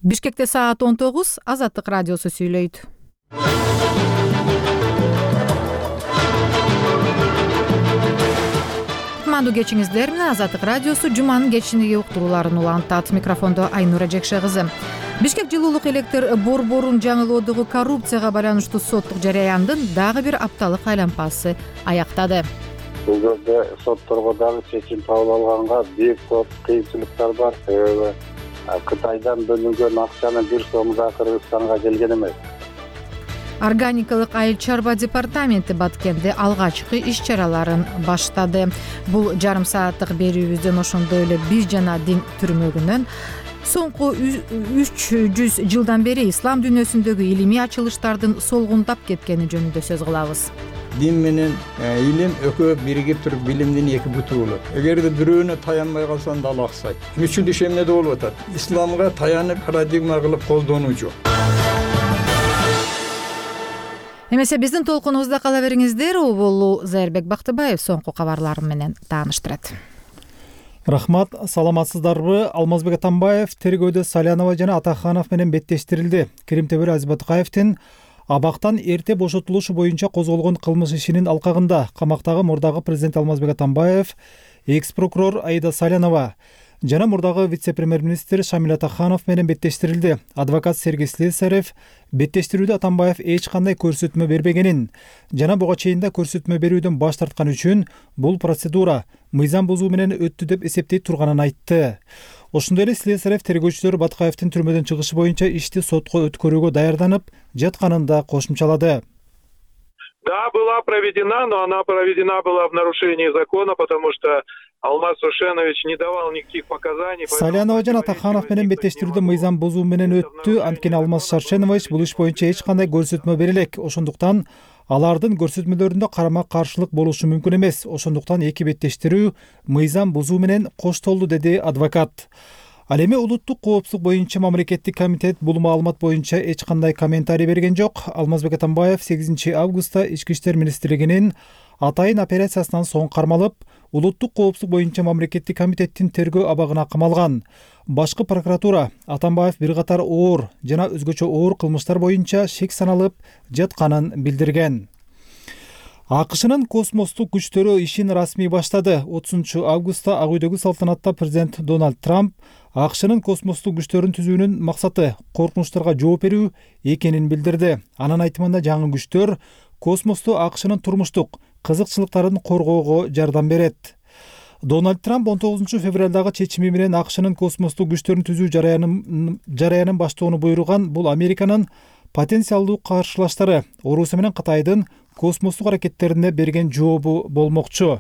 Бишкекте саат 19, Азаттык радиосу сүйлөйт. Кутмандуу кечиңиздер менен Азаттык радиосу жуманын кечиндеги уктурууларын улантат. Микрофондо Айнура Жекше кызы. Бишкек жылуулук электр борборун жаңылоодогу коррупцияга байланыштуу соттук жараяндын дагы бир апталык айлампасы аяктады. Бул жерде сотторго дагы чечим кабыл алганга бир топ кыйынчылыктар бар. Себеби Кытайдан бөлүнгөн акчаны бир сом да Кыргызстанга келген эмес. Органикалык айыл чарба департаменти Баткенде алгачкы иш-чараларын баштады. Бул жарым сааттык берүүбүздөн ошондой эле биз жана дин түрмөгүнөн соңку 300 жылдан бери ислам дүйнөсүндөгү илимий ачылыштардын солгундап кеткени жөнүндө сөз кылабыз. Din менен илим экөө биригип туруп билимдин эки буту болот. Эгерде бирөөнө таянбай калсаң да ал аксайт. Үчү дишемне да болуп атат. Исламга таянып парадигма кылып колдонуу жок. Эмесе биздин толкунубузда кала бериңиздер. Бул Зайырбек Бактыбаев соңку кабарлар менен тааныштырат. Рахмат, саламатсыздарбы? Алмазбек Атамбаев тергөөдө Салянова жана Атаханов менен беттештирилди. Керимтебир Азбатыкаевдин абактан эрте бошотулушу боюнча козголгон кылмыш ишинин алкагында камактагы мурдагы президент Алмазбек Атамбаев, экс-прокурор Аида Салянова жана мурдагы вице-премьер-министр Шамил Атаханов менен беттештирилди. Адвокат Сергей Слесарев беттештирүүдө Атамбаев эч кандай көрсөтмө бербегенин жана буга чейин да көрсөтмө берүүдөн баш тарткан үчүн бул процедура мыйзам бузуу менен өттү деп эсептейт турганын айтты. Ошондой эле Слесарев тергөөчүлөр Баткаевдин түрмөдөн чыгышы боюнча ишти сотко өткөрүүгө даярданып жатканын да кошумчалады. Да, была проведена, но она проведена была в нарушении закона, потому что Алмаз Сушенович не давал никаких показаний. Салянова жана Атаханов менен беттештирүүдө мыйзам бузуу менен өттү. Анткени Алмаз Шаршенович бул иш боюнча эч кандай көрсөтмө бере элек. Ошондуктан алардын көрсөтмөлөрүндө карама каршылык болушу мүмкүн эмес. Ошондуктан эки беттештирүү мыйзам бузуу менен коштолду, деди адвокат. Ал эми улуттук коопсуздук боюнча мамлекеттик комитет бул маалымат боюнча эч кандай комментарий берген жок. Алмазбек Атамбаев 8 августта Ички иштер министрлигинин атайын операциясынан соң кармалып, улуттук коопсуздук боюнча мамлекеттик комитеттин тергөө абагына камалган. Башкы прокуратура Атамбаев бир катар оор жана өзгөчө оор кылмыштар боюнча шек саналып жатканын билдирген. АКШнын космостук күчтөрү ишин расмий баштады. 30 августта Ак үйдөгү салтанатта президент Дональд Трамп АКШнын космостук күчтөрүн түзүүнүн максаты коркунучтарга жооп берүү экенин билдирди. Анын айтымында жаңы күчтөр космосту АКШнын турмуштук кызыкчылыктарын коргоого жардам берет. Дональд Трамп 19 февралдагы чечими менен АКШнын космостук күчтөрүн түзүү жараянын баштоону буйруган. Бул Американын потенциалдуу каршылаштары Орусия менен Кытайдын космостук аракеттерине берген жообу болмокчу.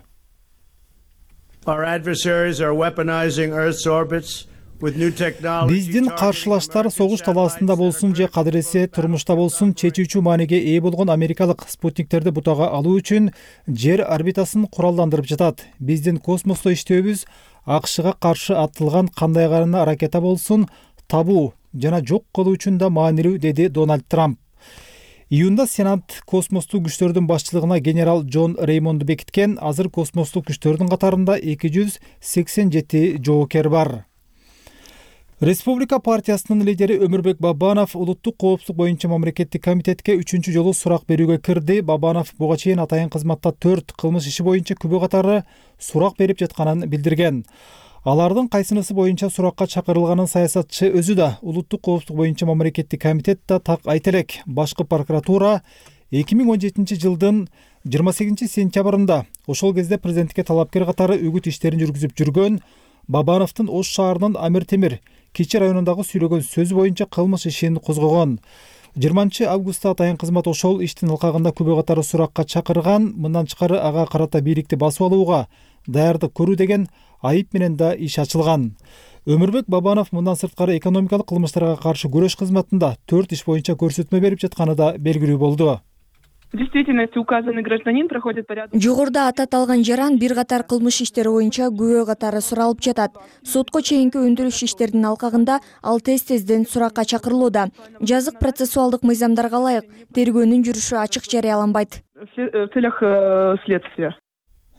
Биздин каршылаштар согуш талаасында болсун же кадыресе турмушта болсун чечүүчү мааниге ээ болгон америкалык спутниктерди бутага алуу үчүн жер орбитасын куралдандырып жатат. Биздин космосто иштөөбүз АКШга каршы аттылган кандай гана аракета болсун табуу жана жок кылуу үчүн да маанилүү, деди Дональд Трамп. Июнда Сенат космостук күчтөрдүн башчылыгына генерал Джон Реймонду бекиткен. Азыр космостук күчтөрдүн катарында 287 жоокер бар. Республика партиясынын лидери Өмүрбек Бабанов улуттук коопсуздук боюнча мамлекеттик комитетке 3 жолу сурак берүүгө кирди. Бабанов буга чейин атайын кызматта 4 кылмыш иши боюнча күбө катары сурак берип жатканын билдирген. Алардын кайсынысы боюнча суракка чакырылганын саясатчы өзү да, улуттук коопсуздук боюнча мамлекеттик комитет да так айта элек. Башкы прокуратура 2017 жылдын 28 сентябрында ошол кезде президентке талапкер катары үгүт иштерин жүргүзүп жүргөн Бабановдун Ош шаарынын Амир Темир Кичи районундагы сүйлөгөн сөзү боюнча кылмыш ишин козгогон. 20 августта атайын кызмат ошол иштин алкагында күбө катары суракка чакырган. Мындан тышкары ага карата бийликти басып алууга даярдык көрүү деген айып менен да иш ачылган. Өмүрбек Бабанов мындан сырткары экономикалык кылмыштарга каршы күрөш кызматында 4 иш боюнча көрсөтмө берип жатканы да белгилүү болду. действительности указанный гражданин проходит порядок. Жогоруда аталган жаран бир катар кылмыш иштери боюнча күбө катары суралып жатат. Сотко чейинки өндүрүш иштеринин алкагында ал тез-тезден суракка чакырылууда. Жазык процессуалдык мыйзамдарга ылайык тергөөнүн жүрүшү ачык жарыяланбайт. В целях следствия.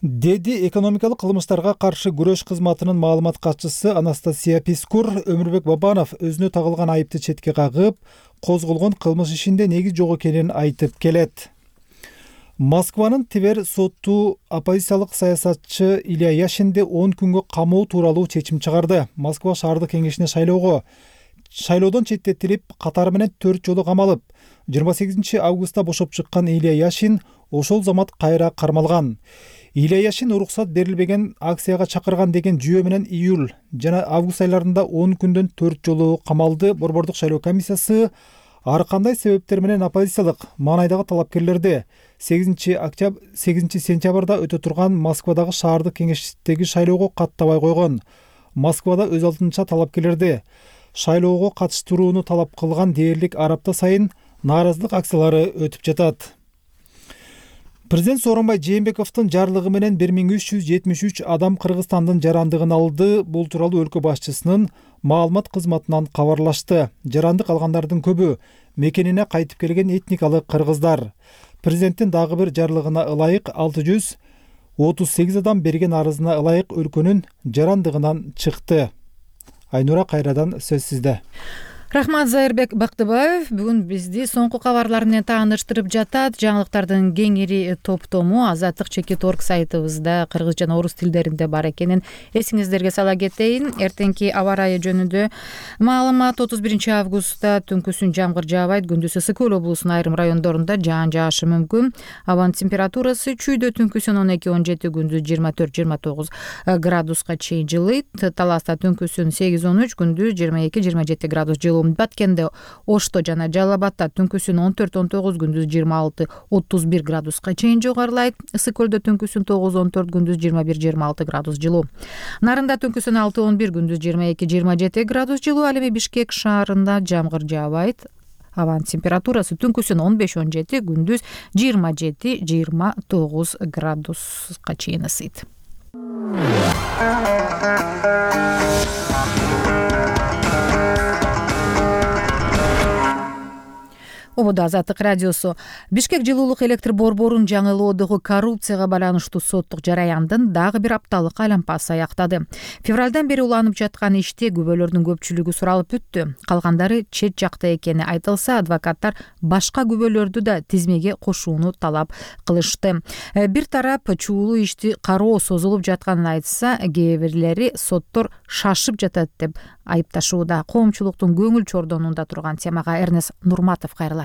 деди экономикалык кылмыштарга каршы күрөш кызматынын маалымат катчысы Анастасия Пискур. Өмүрбек Бабанов өзүнө тагылган айыпты четке кагып, козголгон кылмыш ишинде негиз жок экенин айтып келет. Москванын Тивер соту оппозициялык саясатчы Илья Яшинди 10 күнгө камоо тууралуу чечим чыгарды. Москва шаардык кеңешине шайлоодон четтетилип, катары менен 4 жолу камалып, 28 августта бошоп чыккан Илья Яшин ошол замат кайра кармалган. Илья Яшин уруксат берилбеген акцияга чакырган деген жүйө менен июль жана август айларында 10 күндөн 4 жолу камалды. Борбордук шайлоо комиссиясы ар кандай себептер менен оппозициялык маанайдагы талапкерлерди 8 сентябрда өтө турган Москвадагы шаардык кеңештеги шайлоого каттабай койгон. Москвада өз алдынча талапкерлерди шайлоого катыштырууну талап кылган дээрлик ар апта сайын нааразылык акциялары өтүп жатат. Президент Сооронбай Жээнбековдун жарлыгы менен 1373 адам Кыргызстандын жарандыгын алды. Бул тууралуу өлкө башчысынын маалымат кызматынан кабарлашты. Жарандык алгандардын көбү мекенине кайтып келген этникалык кыргыздар. Президенттин дагы бир жарлыгына ылайык 638 адам берген арызына ылайык өлкөнүн жарандыгынан чыкты. Айнура, кайрадан сөз сизде. Рахмат, Зайырбек Бактыбаев бүгүн бизди соңку кабарлар менен тааныштырып жатат. Жаңылыктардын кеңири топтому Азаттык /.org сайтыбызда кыргыз жана орус тилдеринде бар экенин эсиңиздерге сала кетейин. Эртеңки аба ырайы жөнүндө маалымат: 31 августта түнкүсүн жамгыр жаабайт, күндүзү ысык көл облусунун айрым райондорунда жаан жаашы мүмкүн. Абанын температурасы чүйдө түнкүсүн 12-17, күндүз 24-29 градуска чейин жылыйт. Таласта түнкүсүн 8-13, күндүз 22-27 градус жылуу. Баткенде, Ошто жана Жалал Абадта түнкүсүн 14-19, күндүз 26-31 градуска чейин жогорулайт. Ысык көлдө түнкүсүн 9-14, күндүз 21-26 градус жылуу. Нарында түнкүсүн 6-11, күндүз 22-27 градус жылуу. Ал эми Бишкек шаарында жамгыр жаабайт. Абанын температурасы түнкүсүн 15-17, күндүз 27-29 градуска чейин ысыйт. Ободо Азаттык радиосу. Бишкек жылуулук электр борборун жаңылоодогу коррупцияга байланыштуу соттук жараяндын дагы бир апталык айлампасы аяктады. Февралдан бери уланып жаткан иште күбөлөрдүн көпчүлүгү суралып бүттү. Калгандары чет жакта экени айтылса, адвокаттар башка күбөлөрдү да тизмеге кошууну талап кылышты. Бир тарап чуулуу ишти кароо созулуп жатканын айтса, кээ бирлери соттор шашып жатат деп айыпташууда. Коомчулуктун көңүл чордонунда турган темага Эрнест Нурматов кайрылат.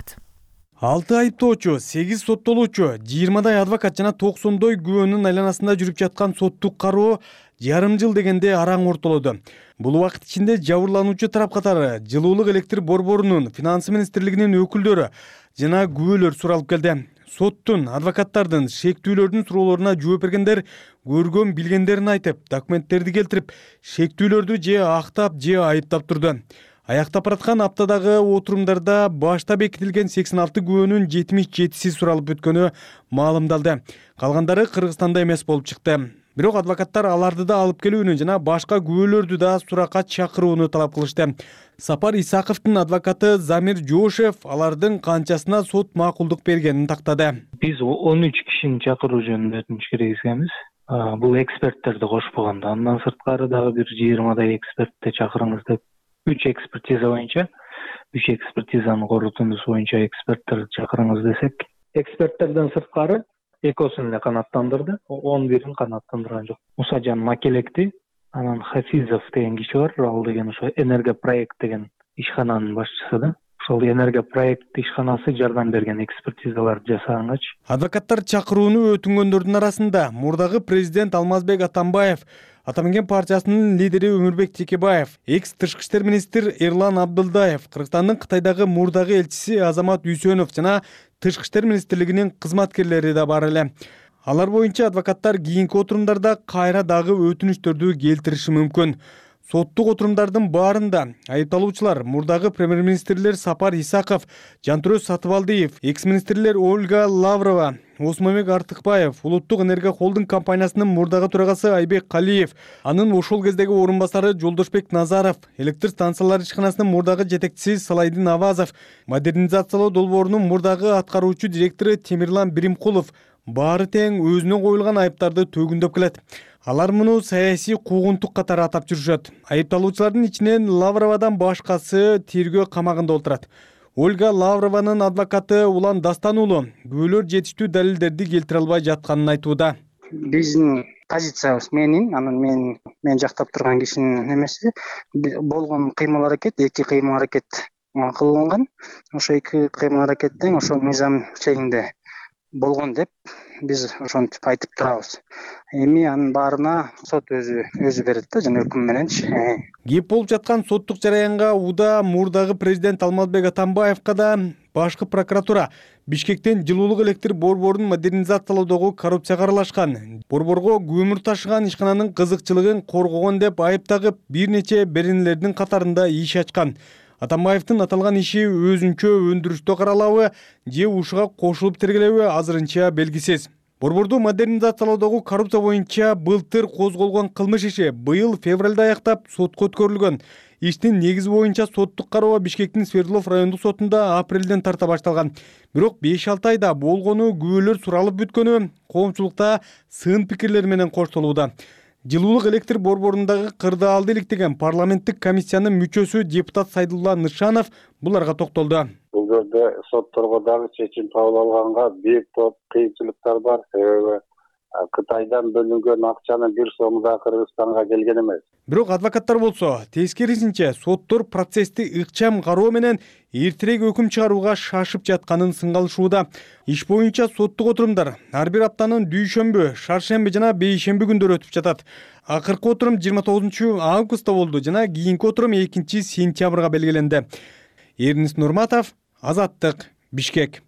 6 айыптоочу, 8 соттолуучу, 20дай адвокат жана 90дой күбөнүн айланасында жүрүп жаткан соттук кароо жарым жыл дегенде араң ортолоду. Бул убакыт ичинде жабырлануучу тарап катары жылуулук электр борборунун, финансы министрлигинин өкүлдөрү жана күбөлөр суралып келди. Соттун, адвокаттардын, шектүүлөрдүн суроолоруна жооп бергендер көргөн билгендерин айтып, документтерди келтирип, шектүүлөрдү же актап, же айыптап турду. Аяктап бараткан аптадагы отурумдарда башта бекитилген 86 күбөнүн 77си суралып өткөнү маалымдалды. Калгандары Кыргызстанда эмес болуп чыкты. Бирок адвокаттар аларды да алып келүүнү жана башка күбөлөрдү да суракка чакырууну талап кылышты. Сапар Исаковдун адвокаты Замир Жошев алардын канчасына сот макулдук бергенин тактады. Биз 13 кишини чакыруу жөнүндө өтүнүч киргизгенбиз. Бул эксперттерди кошпогондо. Андан сырткары дагы бир 20дай экспертти чакырыңыз деп 3 экспертиза боюнча, 3 экспертизанын корутундусу боюнча эксперттерди чакырыңыз десек, эксперттерден сырткары экөөсүн эле канааттандырды, 11-ин канааттандырган жок. Мусажан Макелекти, анан Хафизов деген киши бар, ал деген ошо Энергопроект деген ишкананын башчысы да. Ошол Энергопроект ишканасы жардам берген экспертизаларды жасагангачы. Адвокаттар чакырууну өтүнгөндөрдүн арасында мурдагы президент Алмазбек Атамбаев, Атамекен партиясынын лидери Өмүрбек Текебаев, экс-тышкы иштер министр Эрлан Абдылдаев, Кыргызстандын Кытайдагы мурдагы элчиси Азамат Үсөнов жана тышкы иштер министрлигинин кызматкерлери да бар эле. Алар боюнча адвокаттар кийинки отурумдарда кайра дагы өтүнүчтөрдү келтириши мүмкүн. Соттук отурумдардын баарында айыпталуучулар мурдагы премьер-министрлер Сапар Исаков, Жантүрөз Сатыбалдиев, экс-министрлер Ольга Лаврова, Осмонбек Артыкбаев, Улуттук энергия холдинг компаниясынын мурдагы төрагасы Айбек Калиев, анын ошол кездеги орун басары Жолдошбек Назаров, электр станциялары ишканасынын мурдагы жетекчиси Салайдин Авазов, модернизациялоо долбоорунун мурдагы аткаруучу директору Темирлан Биримкулов, баары тең өзүнө коюлган айыптарды төгүндөп келет. Алар муну саясий куугунтук катары атап жүрүшөт. Айыпталуучулардын ичинен Лавровадан башкасы тергөө камагында отурат. Ольга Лаврованын адвокаты Улан Дастан уулу күбөлөр жетиштүү далилдерди келтире албай жатканын айтууда. Биздин позициябыз мен жактап турган кишинин эмеси болгон кыймыл-аракет, эки кыймыл-аракет кылынган. Ошо эки кыймыл-аракеттен ошо мыйзам чегинде болгон деп биз ошентип айтып турабыз. Эми анын баарына сот өзү берет да, жана өкүм мененчи. Кеп болуп жаткан соттук жараянга уда мурдагы президент Алмазбек Атамбаевка да башкы прокуратура Бишкектен жылуулук электр борборун модернизациялоодогу коррупцияга аралашкан, борборго көмүр ташыган ишкананын кызыкчылыгын коргогон деп айып тагып бир нече беренелердин катарында иш ачкан. Атамбаевдин аталган иши өзүнчө өндүрүштө каралабы же ушуга кошулуп тергелеби азырынча белгисиз. Борборду модернизациялоодогу коррупция боюнча былтыр козголгон кылмыш иши быйыл февралда аяктап сотко өткөрүлгөн. Иштин негизи боюнча соттук кароо Бишкектин Свердлов райондук сотунда апрелден тарта башталган. Бирок 5-6 айда болгону күбөлөр суралып бүткөнү коомчулукта сын пикирлер менен коштолууда. Жылуулук электр борборундагы кырдаалды иликтеген парламенттик комиссиянын мүчөсү депутат Сайдулла Нышанов буларга токтолду. Бул жерде сотторго дагы чечим кабыл алганга бир топ кыйынчылыктар бар. Себеби Кытайдан бөлүнгөн акчаны бир сом да Кыргызстанга келген эмес. Бирок адвокаттар болсо тескерисинче соттор процессти ыкчам кароо менен эртерээк өкүм чыгарууга шашып жатканын сынгалышууда. Иш боюнча соттук отурумдар ар бир аптанын дүйшөмбү, шаршемби жана бейшемби күндөрү өтүп жатат. Акыркы отурум 29 августта болду жана кийинки отурум 2 сентябрга белгиленди. Эрнис Нурматов, Азаттык, Бишкек.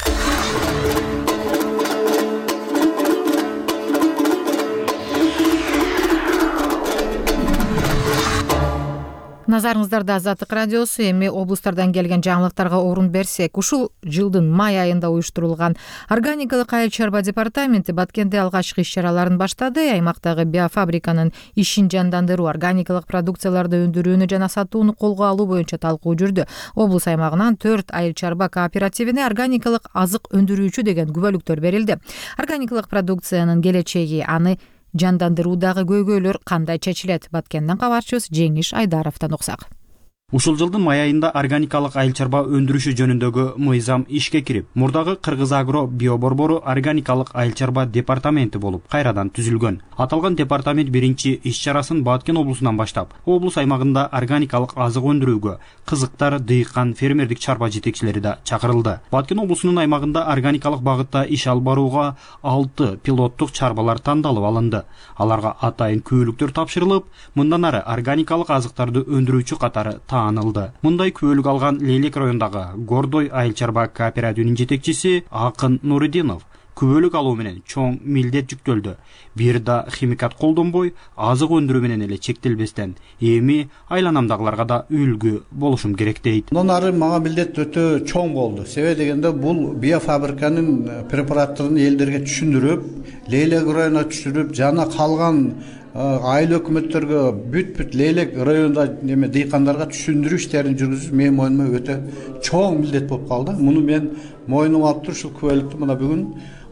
Назарыңыздарда Азаттык радиосу. Эми облустардан келген жаңылыктарга орун берсек, ушул жылдын май айында уюштурулган органикалык айыл чарба департаменти Баткенде алгачкы иш-чараларын баштады. Аймактагы биофабриканын ишин жандандыруу, органикалык продукцияларды өндүрүүнү жана сатууну колго алуу боюнча талкуу жүрдү. Облус аймагынан 4 айыл чарба кооперативине органикалык азык өндүрүүчү деген күбөлүктөр берилди. Органикалык продукциянын келечеги, аны жандандыруудагы көйгөйлөр кандай чечилет? Баткенден кабарчыбыз Жеңиш Айдаровдон уксак. Ушул жылдын май айында органикалык айыл чарба өндүрүшү жөнүндөгү мыйзам ишке кирип, мурдагы Кыргыз Агро биоборбору органикалык айыл чарба департаменти болуп кайрадан түзүлгөн. Аталган департамент биринчи иш-чарасын Баткен облусунан баштап, облус аймагында органикалык азык өндүрүүгө кызыктар, дыйкан, фермердик чарба жетекчилери да чакырылды. Баткен облусунун аймагында органикалык багытта иш алып барууга 6 пилоттук чарбалар тандалып алынды. Аларга атайын күбөлүктөр тапшырылып, мындан ары органикалык азыктарды өндүрүүчү катары таанылды. Мындай күбөлүк алган Лейлек районундагы Гордой айыл чарба кооперативинин жетекчиси Акын Нуридинов күбөлүк алуу менен чоң милдет жүктөлдү. Бир да химикат колдонбой, азык өндүрүү менен эле чектелбестен, эми айланамдагыларга да үлгү болушум керек дейт. Мындан ары мага милдет өтө чоң болду. Себеби дегенде бул биофабриканын препараттарын элдерге түшүндүрүп, Лейлек районуна түшүрүп, жана калган айыл өкмөттөргө бүт Лейлек районунда дыйкандарга түшүндүрүү иштерин жүргүзүш менин мойнума өтө чоң милдет болуп калды. Муну мен мойнума алып туруп ушул күбөлүктү мына бүгүн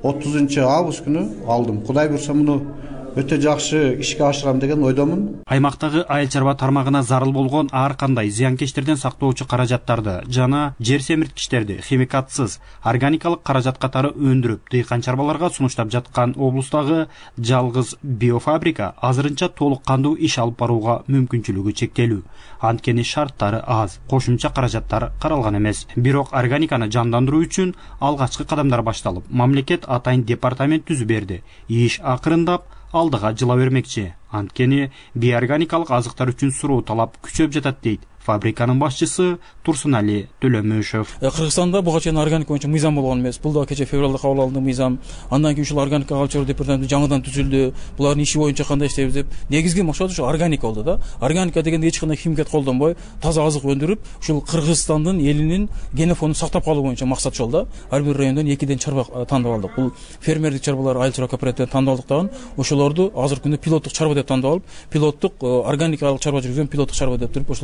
30 август күнү алдым. Кудай буйрса муну өтө жакшы ишке ашырам деген ойдомун. Аймактагы айыл чарба тармагына зарыл болгон ар кандай зыянкечтерден сактоочу каражаттарды жана жер семирткичтерди химикатсыз органикалык каражат катары өндүрүп, дыйкан чарбаларга сунуштап жаткан облустагы жалгыз биофабрика азырынча толук кандуу иш алып барууга мүмкүнчүлүгү чектелүү. Анткени шарттары аз, кошумча каражаттар каралган эмес. Бирок органиканы жандандыруу үчүн алгачкы кадамдар башталып, мамлекет атайын департамент түзүп берди. Иш акырындап алдыга жыла бермекчи. Анткени биорганикалык азыктар үчүн суроо талап күчөп жатат дейт фабриканын башчысы Турсунали Төлөмөшов. Кыргызстанда буга чейин органика боюнча мыйзам болгон эмес. Бул да кече февралда кабыл алынды мыйзам. Андан кийин ушул органика айыл чарба департаменти жаңыдан түзүлдү. Булардын иши боюнча кандай иштейбиз деп негизги максат ушу органика болду да. Органика дегенде эч кандай химикат колдонбой, таза азык өндүрүп, ушул Кыргызстандын элинин генофонун сактап калуу боюнча максат жол да. Ар бир райондон 2ден чарба тандап алдык. Бул фермердик чарбалар айыл чарба кооперативинен тандап алдык дагы. Ошолорду азыркы күндө пилоттук чарба деп тандап алып, пилоттук органика айыл чарба жүргүзгөн пилоттук чарба деп туруп ошолорго күбөлүк бердик.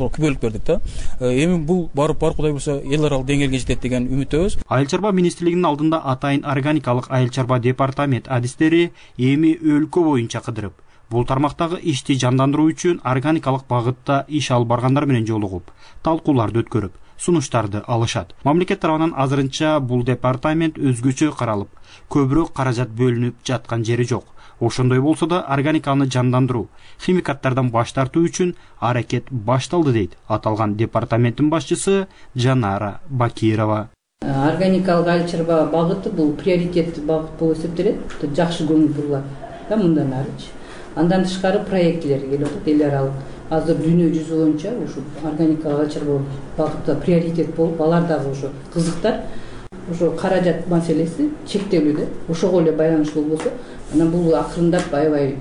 бердик да. Эми бул барып Кудай буюрса эл аралык деңгээлге жетет деген үмүттөбүз. Айыл чарба министрлигинин алдында атайын органикалык айыл чарба департамент адистери эми өлкө боюнча кыдырып, бул тармактагы ишти жандандыруу үчүн органикалык багытта иш алып баргандар менен жолугуп, талкууларды өткөрүп, сунуштарды алышат. Мамлекет тарабынан азырынча бул департамент өзгөчө каралып, көбүрөөк каражат бөлүнүп жаткан жери жок. Ошондой болсо да органиканы жандандыруу, химикаттардан баш тартуу үчүн аракет башталды дейт аталган департаменттин башчысы Жанара Бакирова. Органикалык айыл чарба багыты бул приоритеттүү багыт болуп эсептелет. Жакшы көңүл бурулат. Мындан арычы. Андан тышкары проекттер келип атат эл аралык. Азыр дүйнө жүзү боюнча ушу органикалык айыл чарба багытта приоритет болуп, алар дагы ушу кызыктар. Ошо каражат маселеси чектелүүдө. Ошого эле байланыштуу болсо, анан бул акырындап аябай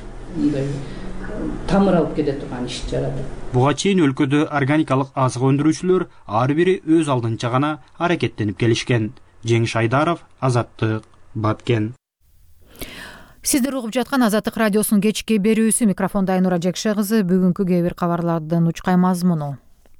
тамыр алып кете турган иш жаратат. Буга чейин өлкөдө органикалык азык өндүрүүчүлөр ар бири өз алдынча гана аракеттенип келишкен. Жеңиш Айдаров, Азаттык, Баткен. Сиздер угуп жаткан Азаттык радиосунун кечки берүүсү. Микрофонда Айнура Жекше кызы. Бүгүнкү кээ бир кабарлардын учкай мазмуну.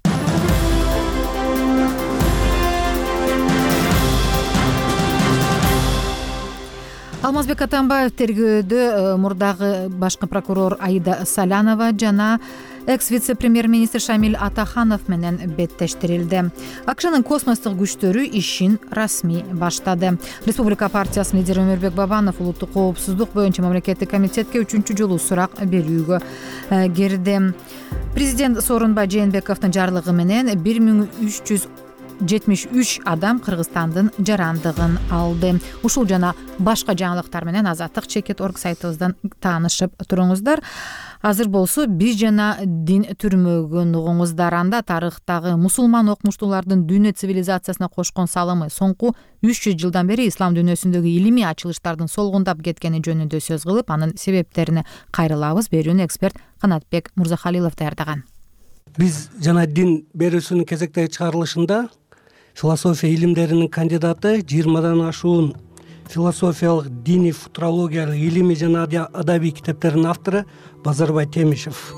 Алмазбек Атамбаев тергөөдө мурдагы башкы прокурор Аида Салянова жана экс-вице-премьер-министр Шамил Атаханов менен беттештирилди. АКШнын космостук күчтөрү ишин расмий баштады. Республика партиясынын лидери Өмүрбек Бабанов улуттук коопсуздук боюнча мамлекеттик комитетке 3-жолу сурак берүүгө кирди. Президент Сооронбай Жээнбековдун жарлыгы менен 1373 адам Кыргызстандын жарандыгын алды. Ушул жана башка жаңылыктар менен Азаттык Чекит.org сайтыбыздан таанышып туруңуздар. Азыр болсо биз жана дин түрмөгүн угуңуздар. Анда тарыхтагы мусулман окумуштуулардын дүйнө цивилизациясына кошкон салымы соңку 300 жылдан бери ислам дүйнөсүндөгү илимий ачылыштардын солгундап кеткени жөнүндө сөз кылып, анын себептерине кайрылабыз. Берүүнү эксперт Канатбек Мурзахалилов даярдаган. Биз жана дин берүүсүнүн кезектеги чыгарылышында философия илимдеринин кандидаты 20дан ашуун философиялык, диний, футурологиялык, илимий жана адабий китептердин автору Базарбай Темишев.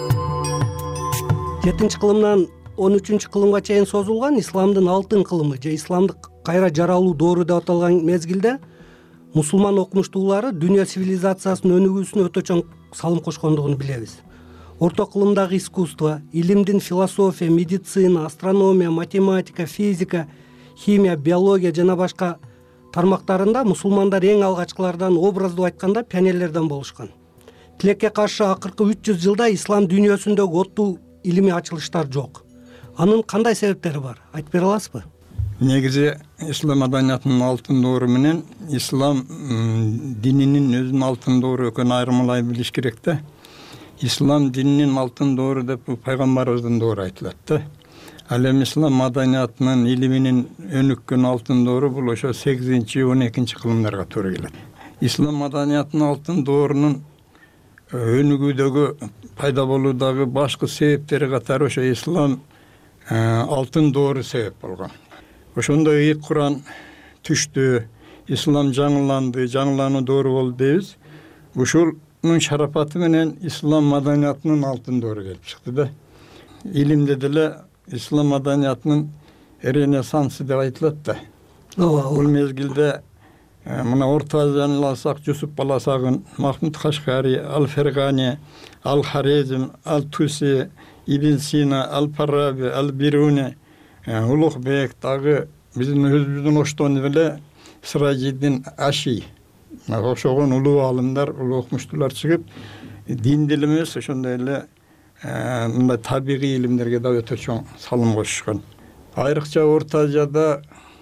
7-кылымдан 13-кылымга чейин созулган исламдын алтын кылымы же исламдык кайра жаралуу доору деп аталган мезгилде мусулман окумуштуулары дүйнө цивилизациясынын өнүгүүсүнө өтө чоң салым кошкондугун билебиз. Орто кылымдагы искусство, илимдин философия, медицина, астрономия, математика, физика, химия, биология жана башка тармактарында мусулмандар эң алгачкылардан, образдуу айтканда, пионерлерден болушкан. Тилекке каршы акыркы 300 жылда ислам дүйнөсүндөгү оттуу илимий ачылыштар жок. Анын кандай себептери бар? Айтып бере аласызбы? Негизи ислам маданиятынын алтын доору менен ислам дининин өзүнүн алтын доору экөөнүн айырмалай билиш керек да. Ислам дининин алтын доору деп пайгамбарыбыздын доору айтылат да. Ал эми ислам маданиятынын илиминин өнүккөн алтын доору бул ошо 8-12 кылымдарга туура келет. Ислам маданиятынын алтын доорунун өнүгүүдөгү пайда болуудагы башкы себептери катары ошо ислам алтын доору себеп болгон. Ошондой ийик Куран түштү, ислам жаңыланды, жаңылануу доору болду дейбиз. Ушунун шарапаты менен ислам маданиятынын алтын доору келип чыкты да. Илимде деле ислам маданиятынын ренессансы деп айтылат да. Бул мезгилде мына Орто Азияны алсак, Жусуп Баласагын, Махмуд Кашкари, Ал-Фергани, Ал-Харезм, Ал-Туси, Ибн Сина, Ал-Фараби, Ал-Бируни, Улукбек дагы биздин өзүбүздүн оштону беле Сыражиддин Аши. Ошогон улуу аалымдар, улуу окумуштуулар чыгып, дин дил эмес, ошондой эле мындай табигый илимдерге да өтө чоң салым кошушкан. Айрыкча Орто Азияда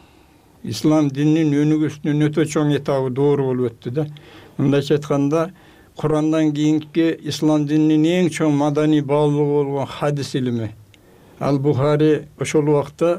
ислам дининин өнүгүүсүнүн өтө чоң этабы доору болуп өттү да. Мындайча айтканда, Курандан кийинки ислам дининин эң чоң маданий баалуулугу болгон хадис илими. Ал-Бухари ошол убакта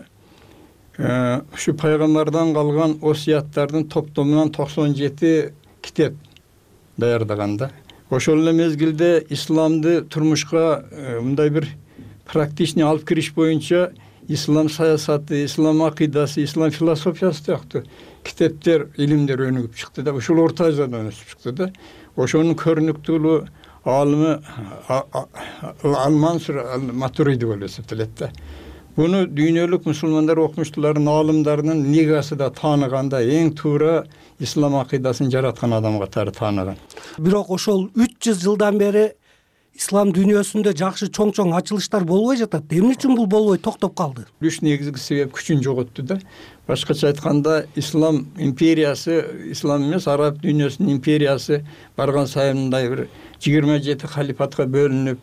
ушу пайгамбардан калган осуяттардын топтомунан 97 китеп даярдаган да. Ошол эле мезгилде исламды турмушка мындай бир практичный алып кириш боюнча ислам саясаты, ислам акыйдасы, ислам философиясы сыяктуу китептер, илимдер өнүгүп чыкты да. Ушул Орто Азиядан өсүп чыкты да. Ошонун көрүнүктүүлүгү alımı Al-Mansur Al-Maturidi bolup eseптелет да. Bunu dünyalıq musulmanlar okumuştuların alımlarının nigası da tanıganda en tuğra İslam akidasyny jaratkan adam katары tanıgan. Бирок ошол 300 жылдан бери ислам дүйнөсүндө жакшы чоң ачылыштар болбой жатат. Эмне үчүн бул болбой токтоп калды? Үч негизги себеп күчүн жоготту да. Башкача айтканда ислам империясы, ислам эмес, араб дүйнөсүнүн империясы барган сайын мындай бир 27 халифатка бөлүнүп,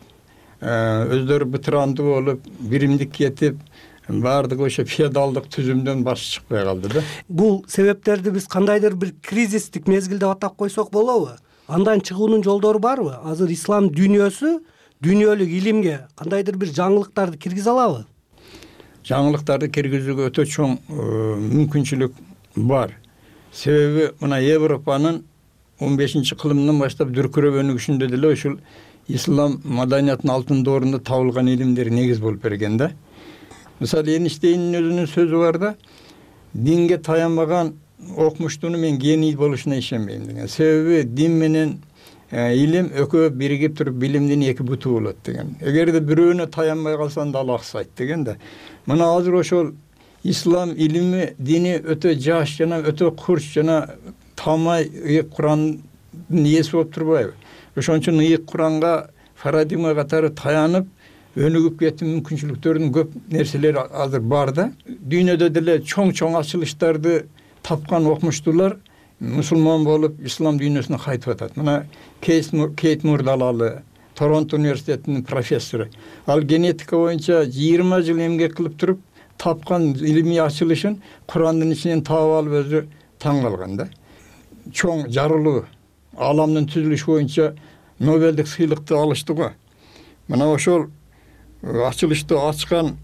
өздөрү бытыранды болуп, биримдик кетип, баардыгы ошо феодалдык түзүмдөн баш чыкпай калды да. Бул себептерди биз кандайдыр бир кризистик мезгилде атап койсок болобу? Андан чыгуунун жолдору барбы? Азыр ислам дүйнөсү дүйнөлүк илимге кандайдыр бир жаңылыктарды киргизе алабы? Жаңылыктарды киргизүүгө өтө чоң мүмкүнчүлүк бар. Себеби мына Европанын 15-кылымдан баштап дүркүрөп өнүгүшүндө деле ушул ислам маданиятынын алтын доорунда табылган илимдер негиз болуп берген да. Мисалы Эйнштейндин өзүнүн сөзү бар да, динге таянбаган окумуштуну мен гений болушуна ишенбейм деген. Себеби дин менен илим экөө биригип туруп билимдин эки буту болот деген. Эгерде бирөөнө таянбай калсаң да ал аксайт деген да. Мына азыр ошол ислам илими, дини өтө жаш жана өтө курч жана тамай Курандын ээси болуп турбайбы? Ошон үчүн ыйык Куранга парадигма катары таянып өнүгүп кетүү мүмкүнчүлүктөрүнүн көп нерселери азыр бар да. Дүйнөдө деле чоң ачылыштарды тапкан окумуштуулар мусулман болуп ислам дүйнөсүнө кайтып атат. Мына Кейт Мурдалалы, Торонто университетинин профессору. Ал генетика боюнча 20 жыл эмгек кылып туруп тапкан илимий ачылышын Курандын ичинен таап алып өзү таң калган да. Чоң жарылуу, аламдын түзүлүшү боюнча Нобелдик сыйлыкты алышты го. Мына ошол ачылышты ачкан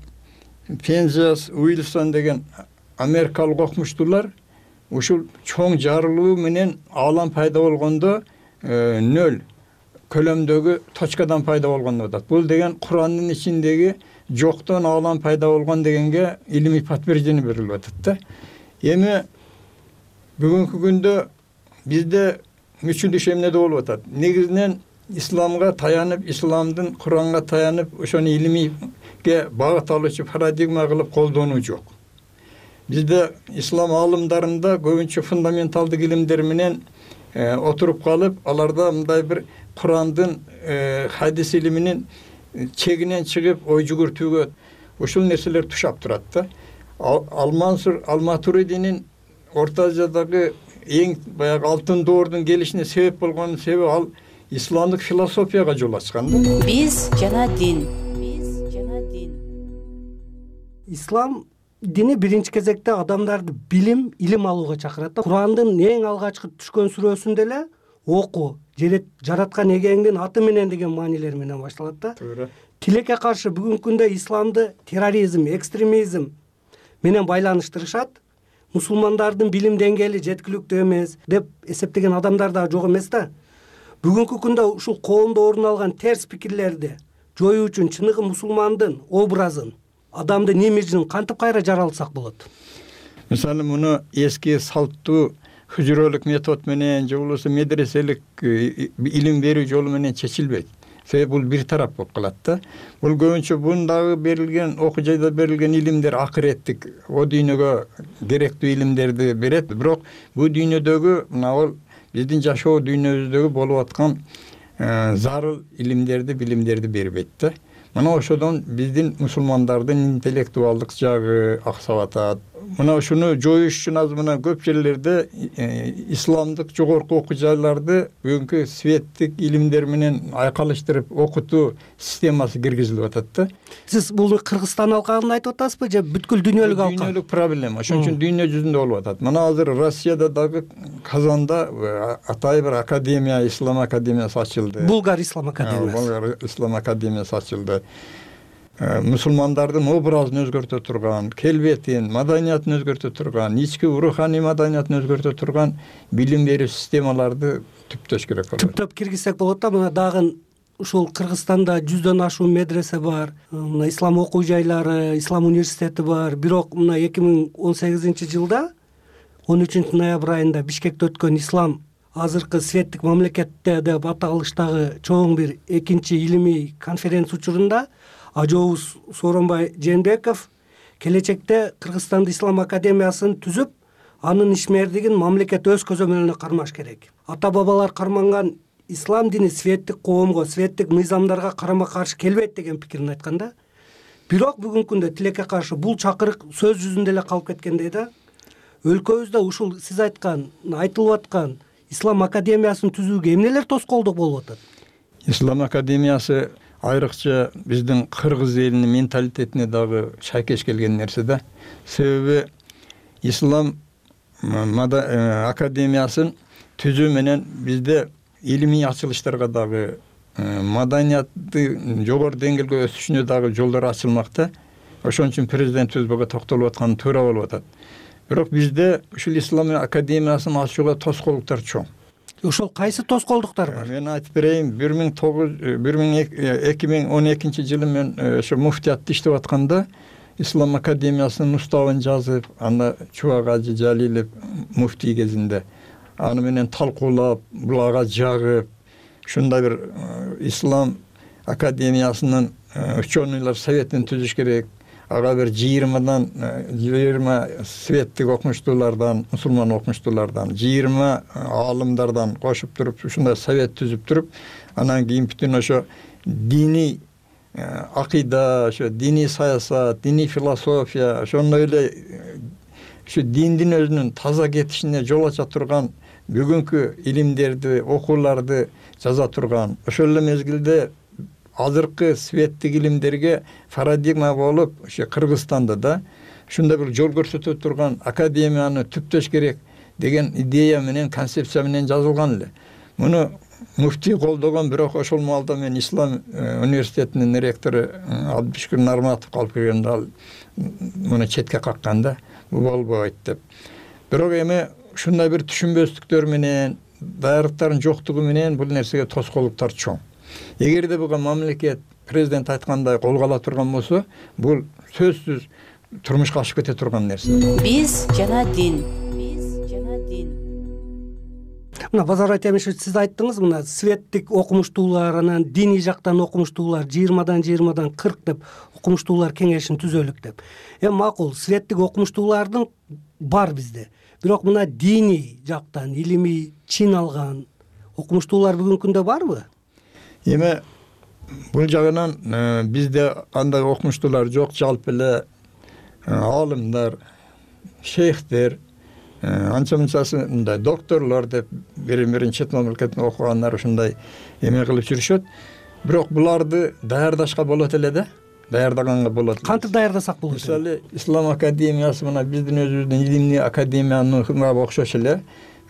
Пензиас Уилсон деген америкалык окумуштуулар ушул чоң жарылуу менен алам пайда болгондо 0 көлөмдөгү точкадан пайда болгон деп атат. Бул деген Курандын ичиндеги жоктон алам пайда болгон дегенге илимий подтверждение берилип атат да. Эми бүгүнкү күндө бизде мүчүлүш эмнеде болуп атат? Негизинен исламга таянып, исламдын Куранга таянып, ошону илимийге багыт алуучу парадигма кылып колдонуу жок. Бизде ислам алымдарында көбүнчө фундаменталдык илимдер менен отуруп калып, аларда мындай бир Курандын хадис илиминин чегинен чыгып ой жүгүртүүгө ушул нерселер тушап турат да. Ал-Мансур Ал-Матуридинин Орто Азиядагы эң баягы алтын доордун келишине себеп болгон себеби ал исламдык философияга жол ачкан да. Биз жана дин. Ислам дини биринчи кезекте адамдарды илим алууга чакырат да. Курандын эң алгачкы түшкөн сүрөсүндө эле окуу, жараткан эгеңдин аты менен деген маанилер менен башталат да. Туура. Тилекке каршы бүгүнкү күндө исламды терроризм, экстремизм менен байланыштырышат. Мусулмандардын билим деңгээли жеткиликтүү эмес деп эсептеген адамдар да жок эмес да. Бүгүнкү күндө ушул коомдо орун алган терс пикирлерди жоюу үчүн чыныгы мусулмандын образын, адамдын имиджин кантип кайра жаралсак болот? Мисалы муну эски салттуу хүжүрөлүк метод менен же болбосо медреселик илим берүү жолу менен чечилбейт. Себеби бул бир тарап болуп калат да. Бул көбүнчө бундагы берилген окуу жайда берилген илимдер акыреттик, о дүйнөгө керектүү илимдерди берет. Бирок бул дүйнөдөгү мына ол биздин жашоо дүйнөбүздөгү болуп аткан зарыл илимдерди, билимдерди бербейт да. Мына ошодон биздин мусулмандардын интеллектуалдык жагы аксап атат. Мына ушуну жоюш үчүн азыр мына көп жерлерде исламдык жогорку окуу жайларды бүгүнкү светтик илимдер менен айкалыштырып окутуу системасы киргизилип атат да. Сиз бул Кыргызстан алкагын айтып атасызбы же бүткүл дүйнөлүк алкак? Дүйнөлүк проблема. Ошон үчүн дүйнө жүзүндө болуп атат. Мына азыр Россияда дагы Казанда атай бир академия, ислам академиясы ачылды. Булгар ислам академиясы. Булгар ислам академиясы ачылды. Мусулмандардын образын өзгөртө турган, келбетин, маданиятын өзгөртө турган, ички руханий маданиятын өзгөртө турган билим берүү системаларды түптөш керек болот. Түптөп киргизсек болот да. Мына дагы ушул Кыргызстанда 100дөн ашуун медресе бар, мына ислам окуу жайлары, ислам университети бар. Бирок мына 2018-жылда 13 ноябрь айында Бишкекте өткөн ислам азыркы светтик мамлекетте деп аталыштагы чоң бир экинчи илимий конференция учурунда ажообуз Сооронбай Жээнбеков келечекте Кыргызстанда Ислам академиясын түзүп, анын ишмердигин мамлекет өз көзөмөлүнө кармаш керек. Ата бабалар карманган ислам дини светтик коомго, светтик мыйзамдарга карама каршы келбейт деген пикирин айтканда, бирок бүгүнкү күндө тилекке каршы бул чакырык сөз жүзүндө эле калып кеткендей да. Өлкөбүздө ушул сиз айтылып аткан Ислам академиясын түзүүгө эмнелер тоскоолдук болуп атат? Ислам академиясы айрыкча биздин кыргыз элинин менталитетине дагы шайкеш келген нерсе да. Себеби Ислам академиясын түзүү менен бизде илимий ачылыштарга дагы маданиятты жогору деңгээлге өсүшүнө дагы жолдор ачылмакта. Ошон үчүн президентибиз буга токтолуп атканы туура болуп атат. Бирок бизде ушул Ислам академиясын ачууга тоскоолдуктар чоң. Ошол кайсы тоскоолдуктар бар? Мен айтып берейин, 2012 жылы мен ошо муфтиятты иштеп атканда Ислам академиясынын уставын жазып, аны Чубак Ажы Жалилов муфтий кезинде аны менен талкуулап, булага жагып, ушундай бир Ислам академиясынын ученыйлар советин түзүш керек. Ага бир 20 светтик окумуштуулардан, мусулман окумуштуулардан, 20 аалымдардан кошуп туруп, ушундай совет түзүп туруп, анан кийин бүтүн ошо диний акыйда, ошо диний саясат, диний философия, ошондой эле ушу диндин өзүнүн таза кетишине жол ача турган бүгүнкү илимдерди, окууларды жаза турган, ошол эле мезгилде азыркы светтик илимдерге парадигма болуп, ошо Кыргызстанда да ушундай бир жол көрсөтө турган академияны түптөш керек деген идея менен, концепция менен жазылган эле. Муну муфтий колдогон, бирок ошол маалда мен Ислам университетинин ректору Абдышкүр Нарматов калып келгенде ал муну четке какканда, бул болбойт деп. Бирок эми ушундай бир түшүнбөстүктөр менен, даярдыктардын жоктугу менен бул нерсеге тоскоолдуктар чоң. Эгерде буга мамлекет президент айткандай колго ала турган болсо, бул сөзсүз турмушка ашып кете турган нерсе. Биз жана дин. Мына Базар Айтемишев, сиз айттыңыз, мына светтик окумуштуулар, анан диний жактан окумуштуулар 20-дан 40 деп окумуштуулар кеңешин түзөлүк деп. Макул, светтик окумуштуулардын бар бизде. Бирок мына диний жактан илимий чин алган окумуштуулар бүгүнкү күндө барбы? Эми бул жагынан бизде андай окумуштуулар жок, жалпы эле аалымдар, шейхтер, анча-мынчасы мындай докторлор деп бирин чет мамлекетте окугандар ушундай эме кылып жүрүшөт. Бирок буларды даярдашка болот эле да, даярдаганга болот. Кантип даярдасак болот? Мисалы, Ислам академиясы мына биздин өзүбүздүн илимий академияныкына окшош эле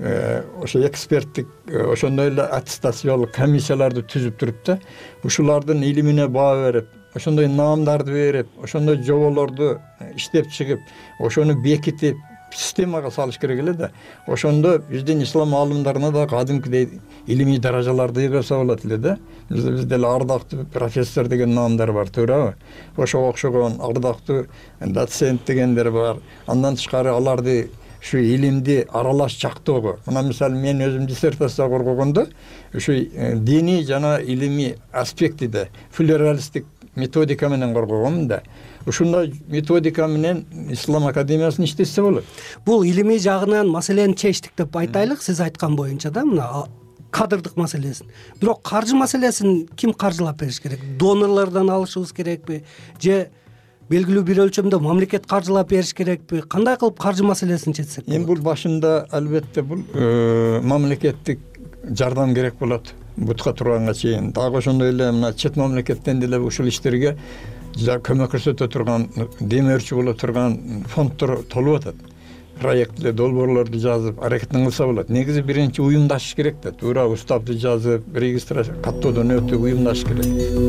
ошо эксперттик, ошондой эле аттестациялык комиссияларды түзүп туруп да, ушулардын илимине баа берип, ошондой наамдарды берип, ошондой жоболорду иштеп чыгып, ошону бекитип системага салыш керек эле да. Ошондо биздин ислам аалымдарына да кадимкидей илимий даражаларды ыйгырса болот эле да. Бизде эле ардактуу профессор деген наамдар бар, туурабы? Ошого окшогон ардактуу доцент дегендер бар. Андан тышкары аларды ушу илимди аралаш жактоого. Мына мисалы мен өзүм диссертация коргогондо ушу диний жана илимий аспектиде плюралисттик методика менен коргогонмун да. Ушундай методика менен Ислам академиясын иштесе болот. Бул илимий жагынан маселени чечтик деп айтайлык, сиз айткан боюнча да, мына кадрдык маселесин. Бирок каржы маселесин ким каржылап бериш керек? Донорлордон алышыбыз керекпи? Же белгилүү бир өлчөмдө мамлекет каржылап бериш керекпи? Кандай кылып каржы маселесин чечсек болот? Эми бул башында албетте бул мамлекеттик жардам керек болот. Бутка турганга чейин. Дагы ошондой эле мына чет мамлекеттен деле ушул иштерге көмөк көрсөтө турган, демөөрчү боло турган фонддор толуп атат. Проектлер, долбоорлорду жазып, аракетин кылса болот. Негизи биринчи уюмдашыш керек да. Туура уставды жазып, регистрация каттоодон өтүп уюмдашыш керек.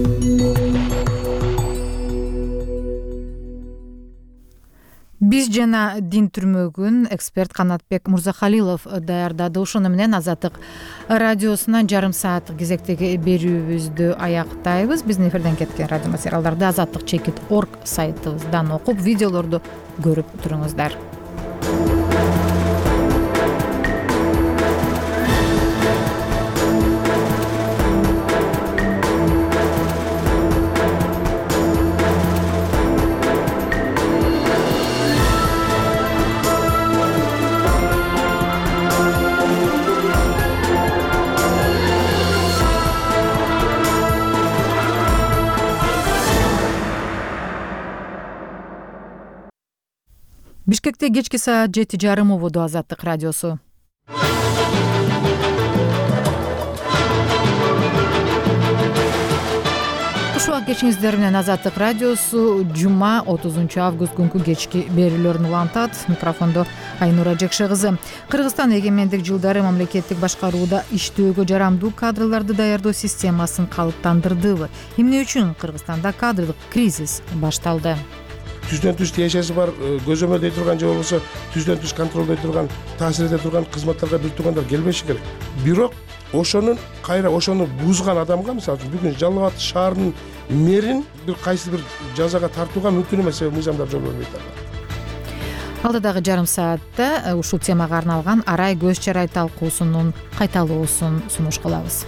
Биз жана дин түрмөгүн эксперт Канатбек Мурзахалилов даярдады. Ошону менен Азаттык радиосунан жарым саат кезектеги берүүбүздү аяктайбыз. Биздин эфирден кеткен радио материалдарды azatlyk.org сайтыбыздан окуп, видеолорду көрүп туруңуздар. Бишкекте кечки саат 7:30 убуду Азаттык радиосу. Ушуга кечиңиздер менен Азаттык радиосу жума 30 август күнкү кечки берүүлөрүн улантат. Микрофондо Айнура Жекше кызы. Кыргызстан эгемендик жылдары мамлекеттик башкарууда иштөөгө жарамдуу кадрларды даярдоо системасын калыптандырдыбы? Эмне үчүн Кыргызстанда кадрдык кризис башталды? Түздөн түз тиешеси бар, көзөмөлдөй турган же болбосо түздөн түз контролдой турган, таасир эте турган кызматтарга бир туугандар келбеши керек. Бирок ошону бузган адамга, мисалы үчүн бүгүн Жалал Абад шаарынын мэрин бир кайсы бир жазага тартууга мүмкүн эмес, себеби мыйзамдар жол бербейт ага. Алдыдагы жарым саатта ушул темага арналган арай көз чарай талкуусунун кайталоосун сунуш кылабыз.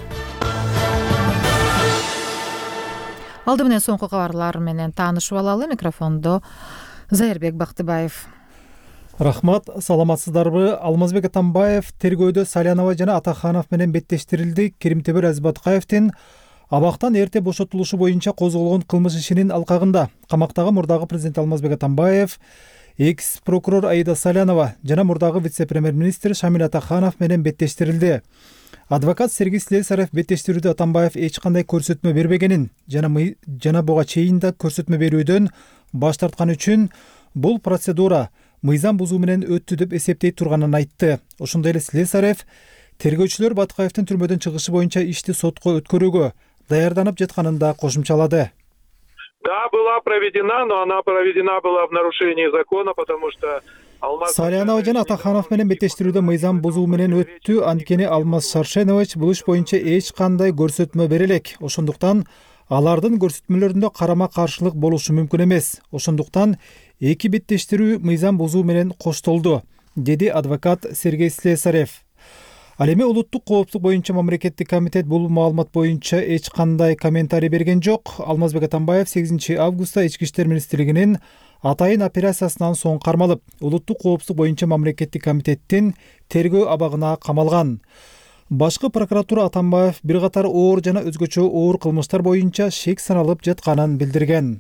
Алды менен соңку кабарлар менен таанышып алалы. Микрофондо Зайырбек Бактыбаев. Рахмат, саламатсыздарбы? Алмазбек Атамбаев тергөөдө Салянова жана Атаханов менен беттештирилди. Керимтебир Азбаткаевдин абактан эрте бошотулушу боюнча козголгон кылмыш ишинин алкагында камактагы мурдагы президент Алмазбек Атамбаев, экс-прокурор Аида Салянова жана мурдагы вице-премьер-министр Шамил Атаханов менен беттештирилди. Адвокат Сергей Слесарев беттештирүүдө Атамбаев эч кандай көрсөтмө бербегенин жана буга чейин да көрсөтмө берүүдөн баш тарткан үчүн бул процедура мыйзам бузуу менен өттү деп эсептейт турганын айтты. Ошондой эле Слесарев тергөөчүлөр Баткаевдин түрмөдөн чыгышы боюнча ишти сотко өткөрүүгө даярданып жатканын да кошумчалады. Да, была проведена, но она проведена была в нарушении закона, потому что Салянова жана Атаханов менен беттештирүүдө мыйзам бузуу менен өттү. Анткени Алмаз Шаршенович бул иш боюнча эч кандай көрсөтмө бере элек. Ошондуктан алардын көрсөтмөлөрүндө карама каршылык болушу мүмкүн эмес. Ошондуктан эки беттештирүү мыйзам бузуу менен коштолду, деди адвокат Сергей Слесарев. Ал эми улуттук коопсуздук боюнча мамлекеттик комитет бул маалымат боюнча эч кандай комментарий берген жок. Алмазбек Атамбаев 8 августта Ички иштер министрлигинин атайын операциясынан соң кармалып, улуттук коопсуздук боюнча мамлекеттик комитеттин тергөө абагына камалган. Башкы прокуратура Атамбаев бир катар оор жана өзгөчө оор кылмыштар боюнча шек саналып жатканын билдирген.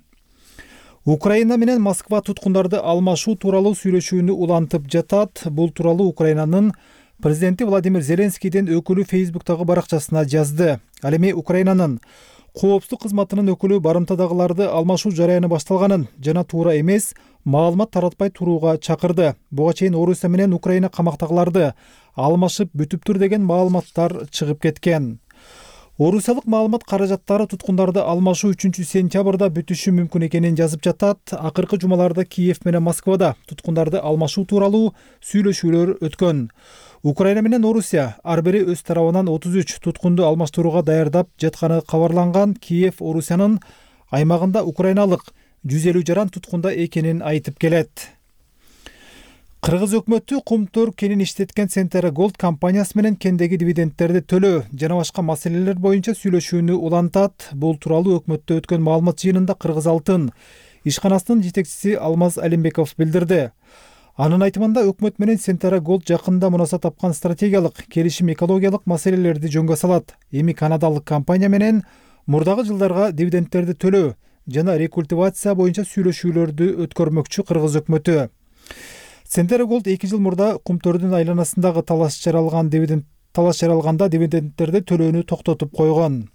Украина менен Москва туткундарды алмашуу тууралуу сүйлөшүүнү улантып жатат. Бул тууралуу Украинанын президенти Владимир Зеленскийдин өкүлү Фейсбуктагы баракчасына жазды. Ал эми Украинанын коопсуздук кызматынын өкүлү барымтадагыларды алмашуу жараяны башталганын жана туура эмес маалымат таратпай турууга чакырды. Буга чейин Орусия менен Украина камактагыларды алмашып бүтүптүр деген маалыматтар чыгып кеткен. Орусиялык маалымат каражаттары туткундарды алмашуу 3-сентябрда бүтүшү мүмкүн экенин жазып жатат. Акыркы жумаларда Киев менен Москвада туткундарды алмашуу тууралуу сүйлөшүүлөр өткөн. Украина менен Орусия ар бири өз тарабынан 33 туткунду алмаштырууга даярдап жатканы кабарланган. Киев Орусиянын аймагында украиналык 150 жаран туткунда экенин айтып келет. Кыргыз өкмөтү Кумтөр кенин иштеткен Centera Gold компаниясы менен кендеги дивидендтерди төлөө жана башка маселелер боюнча сүйлөшүүнү улантат. Бул тууралуу өкмөттө өткөн маалымат жыйынында Кыргыз Алтын ишканасынын жетекчиси Алмаз Алимбеков билдирди. Анын айтымында өкмөт менен Centera Gold жакында мунаса тапкан стратегиялык келишим экологиялык маселелерди жөнгө салат. Эми канадалык компания менен мурдагы жылдарга дивидендтерди төлөө жана рекультивация боюнча сүйлөшүүлөрдү өткөрмөкчү Кыргыз өкмөтү. Centera Gold 2 жыл мурда Кумтөрдүн айланасындагы талаш жаралганда дивидендтерди төлөөнү токтотуп койгон.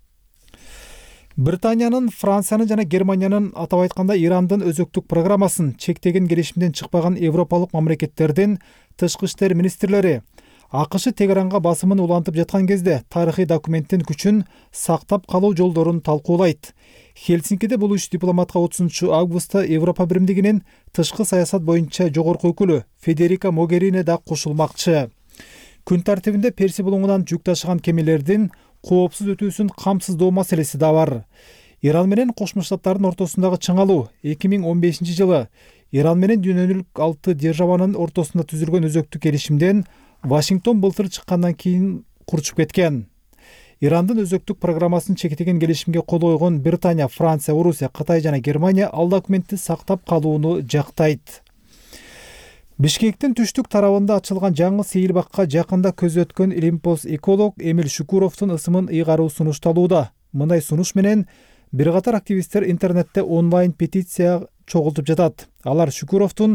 Британиянын, Франциянын жана Германиянын, атап айтканда Ирандын өзөктүк программасын чектеген келишимден чыкпаган европалык мамлекеттердин тышкы иштер министрлери АКШ Тегеранга басымын улантып жаткан кезде тарыхый документтин күчүн сактап калуу жолдорун талкуулайт. Хельсинкиде бул иш дипломатка 30 августта Европа биримдигинин тышкы саясат боюнча жогорку өкүлү Федерика Могерини да кошулмакчы. Күн тартибинде Перси булуңунан жүк ташыган кемелердин коопсуз өтүүсүн камсыздоо маселеси да бар. Иран менен Кошмо Штаттардын ортосундагы чыңалуу 2015 жылы Иран менен дүйнөлүк 6 державанын ортосунда түзүлгөн өзөктүк келишимден Вашингтон былтыр чыккандан кийин курчуп кеткен. Ирандын өзөктүк программасын чектеген келишимге кол койгон Британия, Франция, Орусия, Кытай жана Германия ал документти сактап калууну жактайт. Бишкектин түштүк тарабында ачылган жаңы сейил бакка жакында көз өткөн Олимпос эколог Эмил Шукуровдун ысымын ыйгаруу сунушталууда. Мындай сунуш менен бир катар активисттер интернетте онлайн петиция чогултуп жатат. Алар Шукуровдун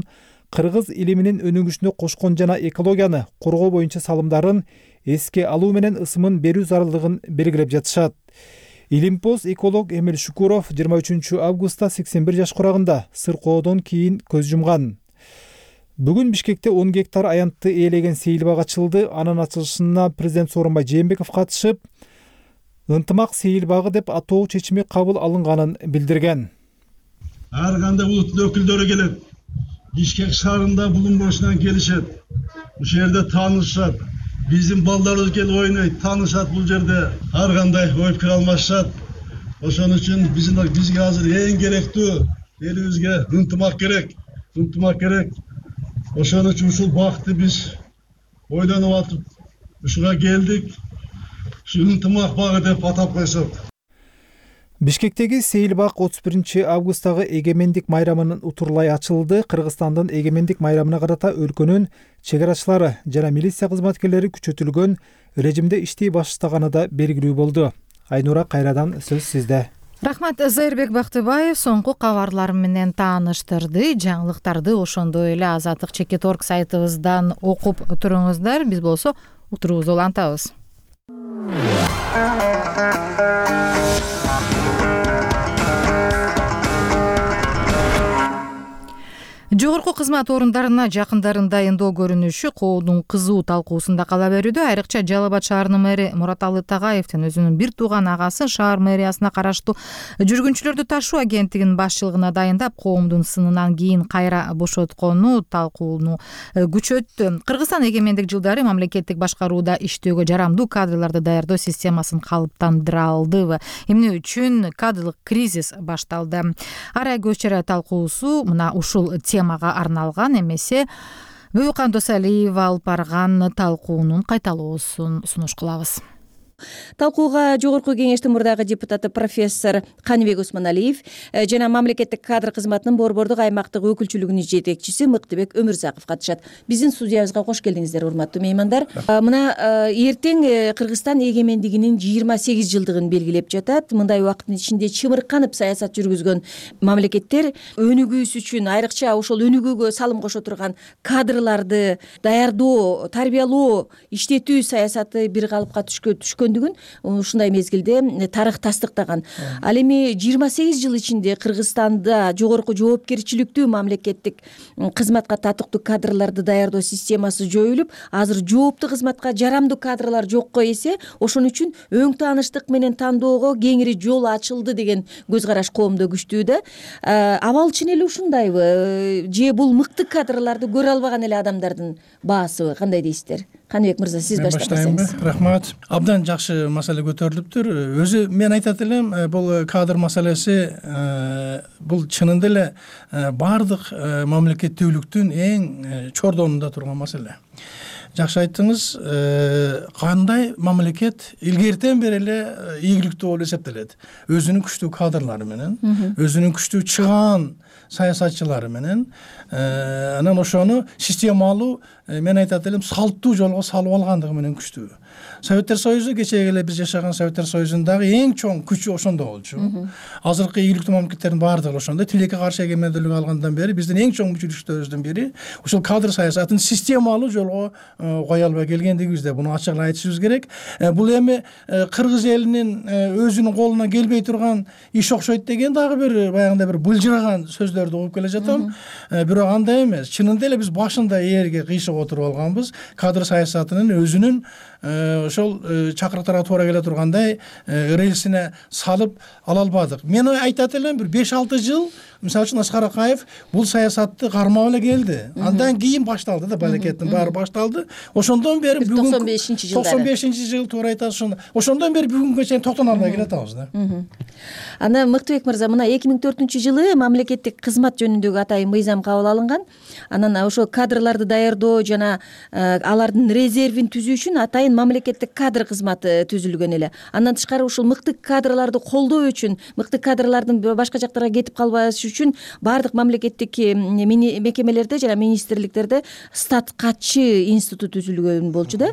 кыргыз илиминин өнүгүшүнө кошкон жана экологияны коргоо боюнча салымдарын эске алуу менен ысымын берүү зарылдыгын белгилеп жатышат. Илимпоз эколог Эмил Шукуров 23 августта 81 жаш курагында сыркоодон кийин көз жумган. Бүгүн Бишкекте 10 гектар аянтты ээлеген сейил бак ачылды. Анын ачылышына президент Сооронбай Жээнбеков катышып, ынтымак сейил багы деп атоо чечими кабыл алынганын билдирген. Ар кандай улуттун өкүлдөрү келет. Бишкек шаарында булун башынан келишет. Бул жерде таанышат. Биздин балдарыбыз келип ойнойт, таанышат бул жерде. Ар кандай ой пикир алмашат. Ошон үчүн бизге азыр эң керектүү элибизге ынтымак керек. Ынтымак керек. Ошон үчүн ушул бакытты биз ойлонуп атып, ушуга келдик. Ушу ынтымак багы деп атап койсок. Бишкектеги сейил бак 31 августтагы эгемендик майрамынын утурлай ачылды. Кыргызстандын эгемендик майрамына карата өлкөнүн чек арачылары жана милиция кызматкерлери күчөтүлгөн режимде иштей баштаганы да белгилүү болду. Айнура, кайрадан сөз сизде. Рахмат. Зайырбек Бактыбаев соңку кабарлар менен тааныштырды. Жаңылыктарды ошондой эле Азаттык Чекит.орг сайтыбыздан окуп туруңуздар. Биз болсо утурубузду улантабыз. Жогорку кызмат орундарына жакындарын дайындоо көрүнүшү коодун кызуу талкуусунда кала берүүдө. Айрыкча Жалал Абад шаарынын мэри Мураталы Тагаевдин өзүнүн бир тууган агасы шаар мэриясына караштуу жүргүнчүлөрдү ташуу агенттигинин башчылыгына дайындап, коомдун сынынан кийин кайра бошоткону талкууну күчөттү. Кыргызстан эгемендик жылдары мамлекеттик башкарууда иштөөгө жарамдуу кадрларды даярдоо системасын калыптандыра алдыбы? Эмне үчүн кадрлык кризис башталды? Арай көз чара талкуусу мына ушул темага арналган эмесе Бүйкан Досалиев алып барган талкуунун кайталоосун сунуш кылабыз. Талкууга Жогорку кеңештин мурдагы депутаты профессор Каныбек Осмоналиев жана мамлекеттик кадр кызматынын Борбордук аймактык өкүлчүлүгүнүн жетекчиси Мыктыбек Өмүрзаков катышат. Биздин студиябызга кош келиңиздер, урматтуу меймандар. Мына эртең Кыргызстан эгемендигинин 28 жылдыгын белгилеп жатат. Мындай убакыттын ичинде чымырканып саясат жүргүзгөн мамлекеттер өнүгүүсү үчүн айрыкча ошол өнүгүүгө салым кошо турган кадрларды даярдоо, тарбиялоо, иштетүү саясаты бир калыпка түшкөн ушундай мезгилде тарых тастыктаган. Ал эми 28 жыл ичинде Кыргызстанда жогорку жоопкерчиликтүү мамлекеттик кызматка татыктуу кадрларды даярдоо системасы жоюлуп, азыр жооптуу кызматка жарамдуу кадрлар жокко эсе, ошон үчүн өң тааныштык менен тандоого кеңири жол ачылды деген көз караш коомдо күчтүү да. Абал чын эле ушундайбы? Же бул мыкты кадрларды көрө албаган эле адамдардын баасыбы? Кандай дейсиздер? Каныбек мырза, сиз баштасаңыз. Рахмат. Абдан жакшы маселе көтөрүлүптүр. Өзү мен айтат элем, бул кадр маселеси бул чынында эле бардык мамлекеттүүлүктүн эң чордонунда турган маселе. Жакшы айттыңыз, кандай мамлекет илгертен бери эле ийгиликтүү болуп эсептелет. Өзүнүн күчтүү кадрлары менен, өзүнүн күчтүү чыгаан саясатчылары менен, анан ошону системалуу, мен айтат элем, салттуу жолго салып алгандыгы менен күчтүү. Советтер Союзу кечеги эле биз жашаган Советтер Союзундагы эң чоң күчү ошондо болчу. Азыркы ийгиликтүү мамлекеттердин баардыгы ошондо. Тилекке каршы эгемендүүлүк алгандан бери биздин эң чоң мүчүлүктөрүбүздүн бири ушул кадр саясатын системалуу жолго кое албай келгендигибизде буну ачык айтышыбыз керек. Бул эми кыргыз элинин өзүнүн колунан келбей турган иш окшойт деген дагы бир баягындай бир былжыраган сөздөрдү угуп келе жатам. Бирок андай эмес. Чынында эле биз башында ээрге кыйшык отуруп алганбыз. Кадр саясатынын өзүнүн ошол чакырыктарга туура келе тургандай рельсине салып ала албадык. Мен айтат элем, бир 5-6 жыл мисалы үчүн Аскар Акаев бул саясатты кармап эле келди. Андан кийин башталды да, балекеттин баары башталды. Ошондон бери бүгүн 95-жыл туура айтасыз. Ошондон бери бүгүнгө чейин токтоно албай келатабыз да. Анда Мыктыбек мырза, мына 2004-жылы мамлекеттик кызмат жөнүндөгү атайын мыйзам кабыл алынган. Анан ошо кадрларды даярдоо жана алардын резервин түзүү үчүн атайын сайын мамлекеттик кадр кызматы түзүлгөн эле. Андан тышкары ушул мыкты кадрларды колдоо үчүн, мыкты кадрлардын башка жактарга кетип калбашы үчүн баардык мамлекеттик мекемелерде жана министрликтерде статкачы институт түзүлгөн болчу да.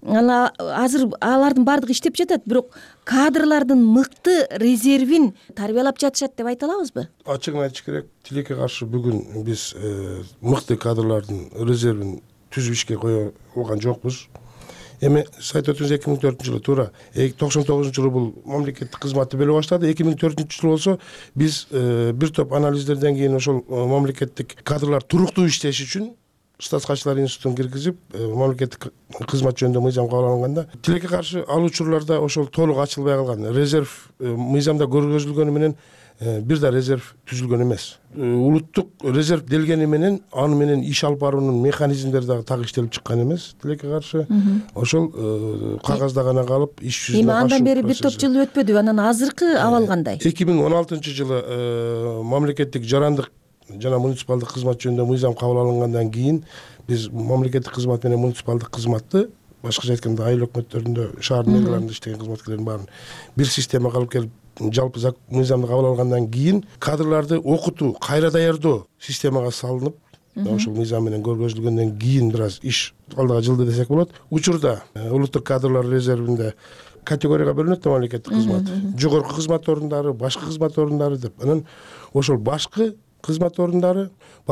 Азыр алардын баардыгы иштеп жатат, бирок кадрлардын мыкты резервин тарбиялап жатышат деп айта алабызбы? Ачыгын айтыш керек, тилекке каршы бүгүн биз мыкты кадрлардын резервин түзүп ишке кое алган жокпуз. Эми сайт өтүңүз 2004 жылы туура 99 жылы бул мамлекеттик кызматты беле баштады. 2004 жылы болсо биз бир топ анализдерден кийин ошол мамлекеттик кадрлар туруктуу иштеш үчүн статкачылар институтун киргизип мамлекеттик кызмат жөнүндө мыйзам кабыл алынганда тилекке каршы ал учурларда ошол толук ачылбай калган. Резерв мыйзамда көргөзүлгөнү менен бир да резерв түзүлгөн эмес. Улуттук резерв делгени менен аны менен иш алып баруунун механизмдери дагы так иштелип чыккан эмес. Тилекке каршы ошол кагазда гана калып иш жүзүнө Эми андан бери бир топ жыл өтпөдүбү? Анан азыркы абал кандай? 2016 жылы мамлекеттик жарандык жана муниципалдык кызмат жөнүндө мыйзам кабыл алынгандан кийин биз мамлекеттик кызмат менен муниципалдык кызматты, башкача айтканда айыл өкмөттөрүндө, шаар мэрлеринде иштеген кызматкерлердин баарын бир системага алып келип жалпы мыйзамды кабыл алгандан кийин кадрларды окутуу, кайра даярдоо системага салынып, ошол мыйзам менен көргөзүлгөндөн кийин бир аз иш алдыга жылды десек болот. Учурда улуттук кадрлар резервинде категорияга бөлүнөт мамлекеттик кызмат. Жогорку кызмат орундары, башкы кызмат орундары деп. Анан ошол башкы кызмат орундары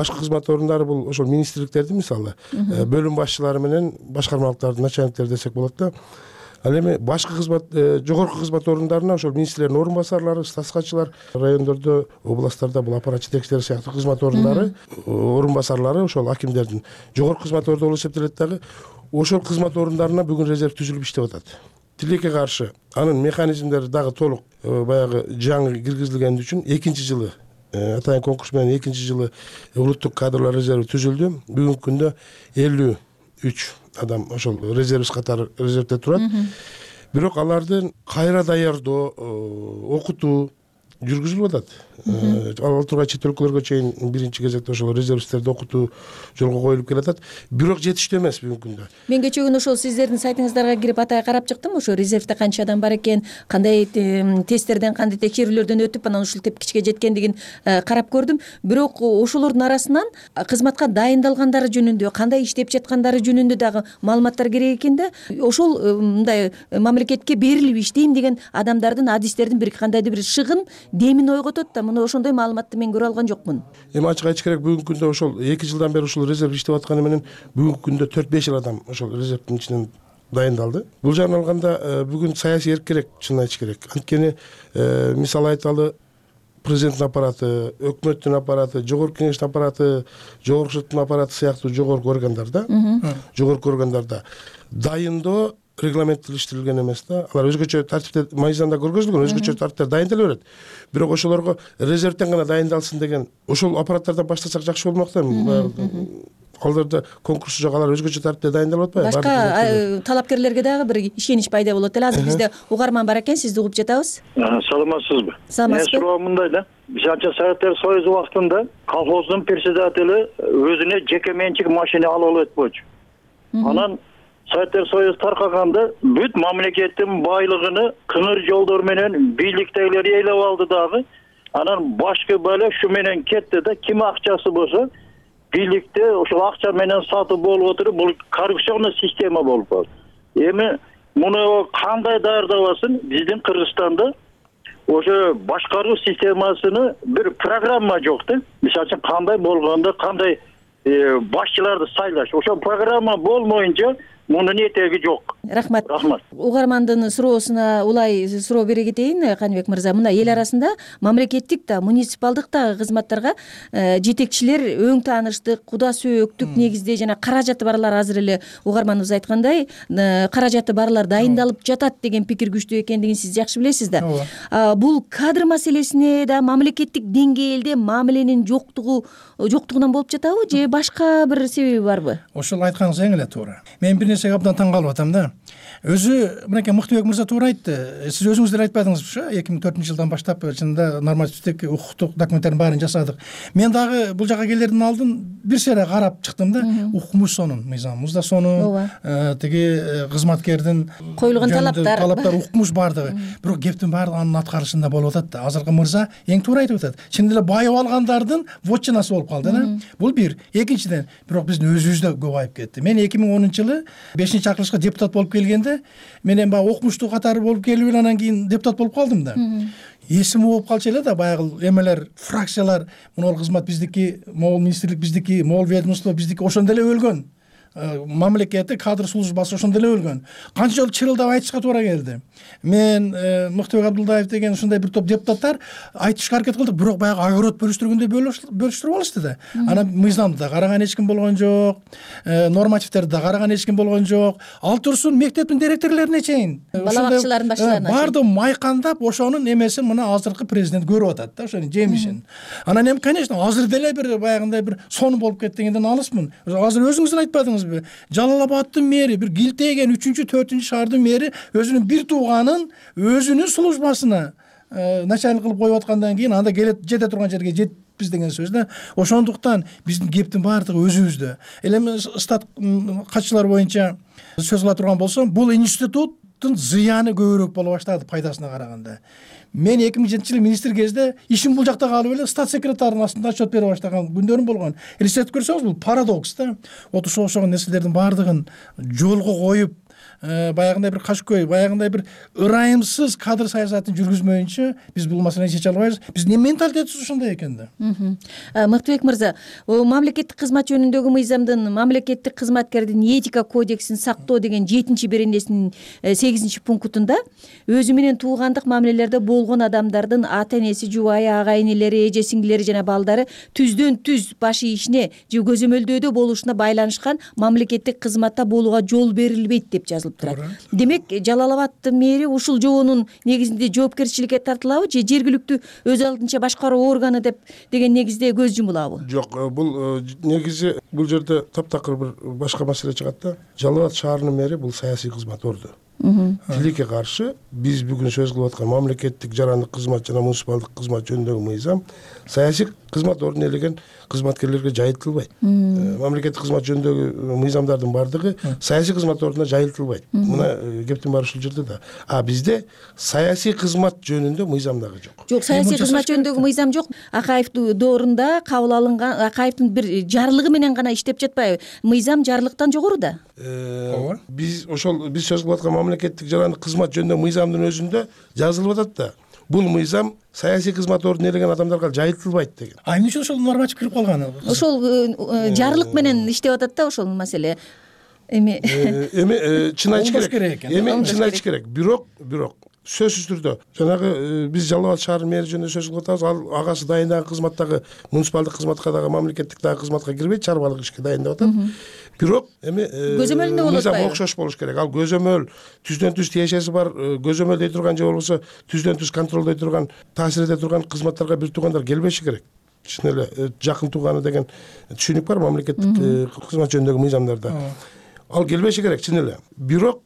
бул ошол министрликтердин мисалы бөлүм башчылары менен башкармалыктардын начальниктери десек болот да. Ал эми башкы кызмат, жогорку кызмат орундарына ошол министрлердин орун басарлары, статкачылар, райондордо, областтарда бул аппарат жетекчилери сыяктуу кызмат орундары, орун басарлары ошол акимдердин жогорку кызмат орунду болуп эсептелет дагы. Ошол кызмат орундарына бүгүн резерв түзүлүп иштеп атат. Тилекке каршы анын механизмдери дагы толук баягы жаңы киргизилгени үчүн экинчи жылы атайын конкурс менен экинчи жылы улуттук кадрлар резерви түзүлдү. Бүгүнкү күндө 53 адам ошол резервист катары резервде турат. Бирок алардын кайра даярдоо, окутуу жүргүзүлүп атат. Ал тургай чет өлкөлөргө чейин биринчи кезекте ошол резервисттерди окутуу жолго коюлуп келатат. Бирок жетиштүү эмес бүгүнкү күндө. Мен кечээ күнү ошол сиздердин сайтыңыздарга кирип атайын карап чыктым. Ошо резервде канча адам бар экен, кандай тесттерден, кандай текшерүүлөрдөн өтүп, анан ушул тепкичке жеткендигин карап көрдүм. Бирок ошолордун арасынан кызматка дайындалгандары жөнүндө, кандай иштеп жаткандары жөнүндө дагы маалыматтар керек экен да. Ошол мындай мамлекетке берилип иштейм деген адамдардын, адистердин бир кандайдыр бир шыгын демин ойготот да. Мына ошондой маалыматты мен көрө алган жокмун. Эми ачык айтыш керек, бүгүнкү күндө ошол 2 жылдан бери ушул резерв иштеп атканы менен бүгүнкү күндө 4-5 адам ошол резервдин ичинен дайындалды. Бул жагын алганда бүгүн саясий эрк керек, чынын айтыш керек. Анткени мисалы айталы, президенттин аппараты, өкмөттүн аппараты, жогорку кеңештин аппараты, жогорку соттун аппараты сыяктуу жогорку органдарда, дайындоо регламенттештирилген эмес да. Алар өзгөчө тартипте мыйзамда көргөзүлгөн, өзгөчө тартиптер дайындала берет. Бирок ошолорго резервден гана дайындалсын деген ошол аппараттардан баштасак жакшы болмок да. Аларда конкурс жок, алар өзгөчө тартипте дайындалып атпайбы? Башка талапкерлерге дагы бир ишенич пайда болот эле. Азыр бизде угарман бар экен, сизди угуп жатабыз. Саламатсызбы? Саламатсызбы. Суроо мындай да. Бизанча Советтер Союзу убактында колхоздун председатели өзүнө жеке менчик машина алып өтпөчү. Анан Советтер Союзу таркаганда бүт мамлекеттин байлыгыны кыңыр жолдор менен бийликтегилер ээлеп алды дагы. Анан башкы бөлө ушу менен кетти да. Ким акчасы болсо бийликте ошол акча менен сатып болуп отуруп, бул коррупционный система болуп калды. Эми муну кандай даярдабасын? Биздин Кыргызстанда ошо башкаруу системасыны бир программа жок да. Мисалы үчүн кандай болгондо кандай башчыларды сайлаш. Ошол программа болмоюнча мунун этеги жок. Рахмат. Угармандын суроосуна улай суроо бере кетейин, Каныбек мырза. Мына эл арасында мамлекеттик да, муниципалдык да кызматтарга жетекчилер өң тааныштык, куда сөөктүк негизде жана каражаты барлар, азыр эле угарманыбыз айткандай, каражаты барлар дайындалып жатат деген пикир күчтүү экендигин сиз жакшы билесиз да. Бул кадр маселесине да мамлекеттик деңгээлде мамиленин жоктугунан болуп жатабы же башка бир себеби барбы? Ошол айтканыңыз эң эле туура. Мен бир нерсеге абдан таң калып атам да. Өзү мынакей Мыктыбек мырза туура айтты. Сиз өзүңүз деле айтпадыңызбы, 2004 жылдан баштап чынында нормативдик укуктук документтердин баарын жасадык. Мен дагы бул жака келерден алдын бир сере карап чыктым да. Укмуш сонун, мыйзамыбыз да сонун, тиги кызматкердин коюлган талаптар укмуш бардыгы. Бирок кептин баары анын аткарышында болуп атат да. Азыркы мырза эң туура айтып атат. Чындап эле байып алгандардын вотчинасы болуп калды да. Бул бир. Экинчиден, бирок биздин өзүбүздө көп айып кетти. Мен 2010-жылы 5-чакырылышка депутат болуп келгенде мен эми баягы окумуштуу катары болуп келип анан кийин депутат болуп калдым да. Эсим болуп калчу эле да, баягы эмелер, фракциялар, могул кызмат биздики, могул министрлик биздики, могул ведомство биздики ошондо эле өлгөн. Мамлекети кадр службасы ошондо эле өлгөн. Канча жолу чырылдап айтышка туура келди. Мен Мыктыбек Абдулдаев деген ушундай бир топ депутаттар айтышка аракет кылдык, бирок баягы огород бөлүштүргөндөй бөлүштүрүп алышты да. Анан мыйзамды да караган эч ким болгон жок, нормативтерди да караган эч ким болгон жок. Ал турсун мектептин директорлоруна чейин, бала бакчалардын башчыларына барды майкандап ошонун эмесин мына азыркы президент көрүп атат да, ошонун жемишин. Анан эми конечно азыр деле бир баягындай бир сон болуп кеттигинден алыспын. Азыр өзүңүз эле айтпадыңыз, Жалал-Абадтын мэри, бир килтейген 3-4 шаардын мэри өзүнүн бир тууганын өзүнүн службасына начальник кылып коюп аткандан кийин анда жете турган жерге жетпиз деген сөз да. Ошондуктан биздин кептин баардыгы өзүбүздө. Эми стат катчылар боюнча сөз кыла турган болсом, бул институттун зыяны көбүрөөк боло баштады пайдасына караганда. Мен 2007-жылы министр кезде ишим бул жакта калып эле стат секретарынын астында отчет бере баштаган күндөрүм болгон. Элестетип көрсөңүз, бул парадокс да. Ошол нерселердин баардыгын жолго коюп, баягындай бир кашкөй, баягындай бир ырайымсыз кадр саясатын жүргүзмөйүнчө биз бул маселени чече албайбыз. Биздин менталитетибиз ошондой экен да. Мыктыбек мырза, мамлекеттик кызмат жөнүндөгү мыйзамдын мамлекеттик кызматкердин этика кодексин сактоо деген 7-беренесинин 8-пунктунда өзү менен туугандык мамилелерде болгон адамдардын ата энеси, жубайы, ага энелери, эже сиңдилери жана балдары түздөн-түз баш ийишине же көзөмөлдөөдө болушуна байланышкан мамлекеттик кызматта болууга жол берилбейт деп жазылып турат. Демек, Жалал-Абадтын мэри ушул жоонун негизинде жоопкерчиликке тартылабы же жергиликтүү өз алдынча башкаруу органы деген негизде көз жумулабы? Жок, бул негизи бул жерде таптакыр бир башка маселе чыгат да. Жалал-Абад шаарынын мэри бул саясий кызмат орду. Тилекке каршы биз бүгүн сөз кылып аткан мамлекеттик жарандык кызмат жана муниципалдык кызмат жөнүндөгү мыйзам саясий кызмат ордун ээлеген кызматкерлерге жайылтылбайт. Мамлекеттик кызмат жөнүндөгү мыйзамдардын бардыгы саясий кызмат ордуна жайылтылбайт. Мына кептин баары ушул жерде да. Бизде саясий кызмат жөнүндө мыйзам дагы жок. Жок, саясий кызмат жөнүндөгү мыйзам жок. Акаев доорунда кабыл алынган Акаевдин бир жарлыгы менен гана иштеп жатпайбы? Мыйзам жарлыктан жогору да. Биз сөз кылып аткан мамлекеттик жарандык кызмат жөнүндө мыйзамдын өзүндө жазылып атат да. Бул мыйзам саясий кызмат ордун ээлеген адамдарга жайылтылбайт деген. Эмне үчүн ошол норматив кирип калган? Ошол жарлык менен иштеп атат да ошол маселе. Эми чын айтыш керек. Чын айтыш керек. Бирок сөзсүз түрдө жанагы биз Жалал-Абад шаарынын мэри жөнүндө сөз кылып атабыз. Ал агасы дайындаган кызматтагы муниципалдык кызматка дагы мамлекеттик дагы кызматка кирбейт, чарбалык ишке дайындап атат. Бирок эми көзөмөлүндө болот мыйзам окшош болуш керек. Ал көзөмөл түздөн-түз тиешеси бар, көзөмөлдөй турган же болбосо түздөн-түз контролдой турган, таасир эте турган кызматтарга бир туугандар келбеши керек. Чын эле жакын тууганы деген түшүнүк бар мамлекеттик кызмат жөнүндөгү мыйзамдарда. Ал келбеши керек чын эле. Бирок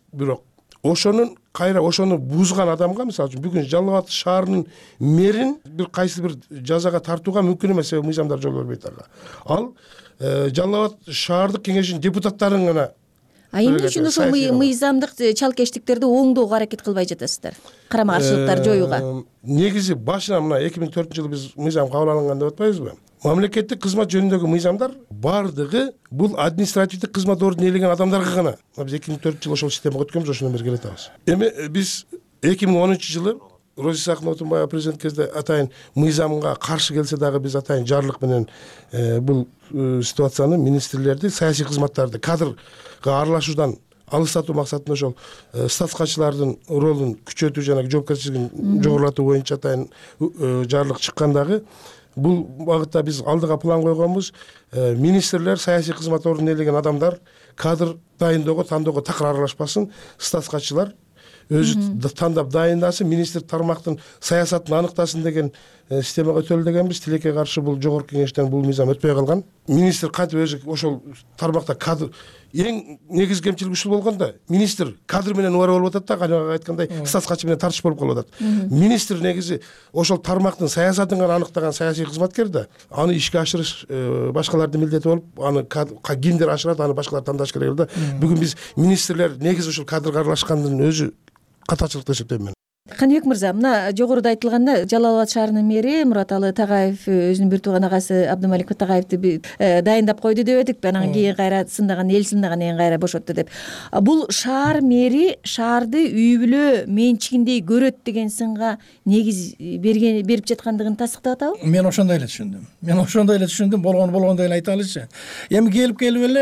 ошону бузган адамга, мисалы үчүн бүгүн Жалал-Абад шаарынын мэрин бир кайсы бир жазага тартууга мүмкүн эмес, себеби мыйзамдар жол бербейт ага. Ал Жалал-Абад шаардык кеңешинин депутаттарын гана. Эмне үчүн ошол мыйзамдык чалкештиктерди оңдоого аракет кылбай жатасыздар? Карама каршылыктарды жоюуга. Негизи башынан мына 2004-жылы биз мыйзам кабыл алынган деп атпайбызбы? Мамлекеттик кызмат жөнүндөгү мыйзамдар бардыгы бул административдик кызмат ордун ээлеген адамдарга гана. Биз 2004-жылы ошол системага өткөнбүз, ошондон бери келе атабыз. Эми биз 2010-жылы Роза Исаховна баягы президент кезде атайын мыйзамга каршы келсе дагы биз атайын жарлык менен бул ситуацияны министрлерди, саясий кызматтарды кадрга аралашуудан алыстатуу максатында ошол статскачылардын ролун күчөтүү жана жоопкерчилигин жогорулатуу боюнча атайын жарлык чыккандагы бул багытта биз алдыга план койгонбуз. Министрлер, саясий кызмат ордун ээлеген адамдар кадр дайындоого, тандоого такыр аралашпасын, статскачылар өзү тандап дайындасын, министр тармактын саясатын аныктасын деген системага өтөлү дегенбиз. Тилекке каршы бул жогорку кеңештен бул мыйзам өтпөй калган. Министр кантип өзү ошол тармакта кадр эң негизги кемчилик ушул болгондо министр кадр менен убара болуп атат да, канага айткандай статс катчы менен тартыш болуп калып атат. Министр негизи ошол тармактын саясатын гана аныктаган саясий кызматкер да, аны ишке ашырыш башкалардын милдети болуп, аны кимдер ашырат, аны башкалар тандаш керек да. Бүгүн биз министрлер негизи ушул кадрга аралашкандын өзү катачылык деп эсептейм мен. Каныбек мырза, мына жогоруда айтылганда Жалал Абад шаарынын мэри Мураталы Тагаев өзүнүн бир тууган агасы Абдымалик Тагаевди дайындап койду деп эдик. Анан кийин кайра сындаган, эл сындагандан кийин кайра бошотту деп. Бул шаар мэри шаарды үй бүлө менчигиндей көрөт деген сынга негиз берип жаткандыгын тастыктап атабы? Мен ошондой эле түшүндүм. Болгондой эле айталычы. Эми келип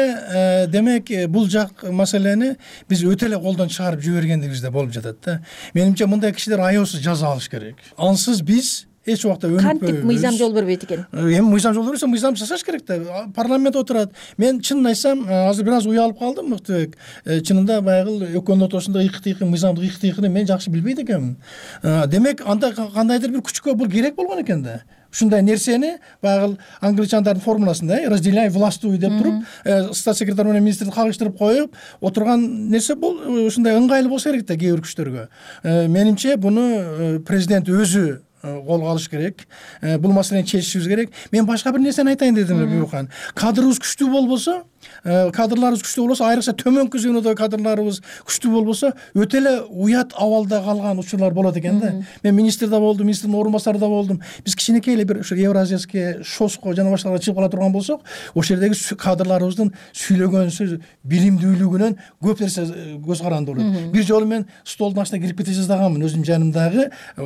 эле демек бул жак маселени биз өтө эле колдон чыгарып жибергендигибизде болуп жатат да. Менимче мындай кишилер аеосуз жаза алыш керек. Ансыз биз эч убакта өнүкпөйбүз. Кантип мыйзам жол бербейт экен? Эми мыйзам жол берсе, мыйзам жасаш керек да. Парламент отурат. Мен чынын айтсам, азыр бир аз уялып калдым, Мыктыбек. Чынында баягы экөөнүн ортосунда ыкы-тыйкы, мыйзамдык ыкы-тыйкыны мен жакшы билбейт экенмин. Демек анда кандайдыр бир күчкө бул керек болгон экен да. Ушундай нерсени баягы англичандардын формуласында разделяй властвуй деп туруп, стат секретарь менен министрди кагыштырып коюп отурган нерсе бул ушундай ыңгайлуу болсо керек да кээ бир күчтөргө. Менимче буну президент өзү колго алыш керек. Бул маселени чечишибиз керек. Мен башка бир нерсени айтайын дедим Бүйрукхан. Кадрыбыз күчтүү болбосо, кадрларыбыз күчтүү болбосо, айрыкча төмөнкү звенодо кадрларыбыз күчтүү болбосо, өтө эле уят абалда калган учурлар болот экен да. Мен министр да болдум, министрдин орун басары да болдум. Биз кичинекей эле бир ушу Евразияский шоско жана башкаларга чыгып кала турган болсок, ошол жердеги кадрларыбыздын сүйлөгөн сөз билимдүүлүгүнөн көп нерсе көз каранды болот. Бир жолу мен столдун астына кирип кете жаздаганмын, өзүмдүн жанымдагы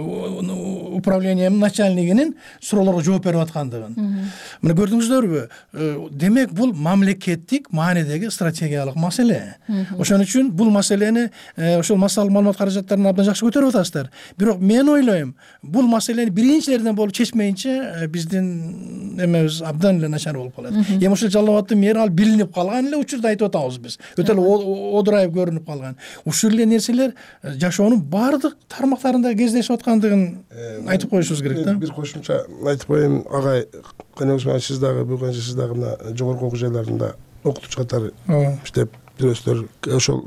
управлениянын начальнигинин суроолорго жооп берип аткандыгын. Мына көрдүңүздөрбү? Демек бул мамлекеттик маанидеги стратегиялык маселе. Ошон үчүн бул маселени ошол массалык маалымат каражаттарын абдан жакшы көтөрүп атасыздар. Бирок мен ойлойм, бул маселени биринчилерден болуп чечмейинче биздин эмебиз абдан эле начар болуп калат. Эми ошол Жалал Абадтын мэри ал билинип калган эле учурда айтып атабыз биз. Өтө эле одурайып көрүнүп калган. Ушул эле нерселер жашоонун баардык тармактарында кездешип аткандыгын айтып коюшубуз керек да. Бир кошумча айтып коеюн, агай Каныбек Усманович, сиз дагы бүгүн сиз дагы мына жогорку окуу жайларында окутуучу катары иштеп жүрөсүздөр. Ошол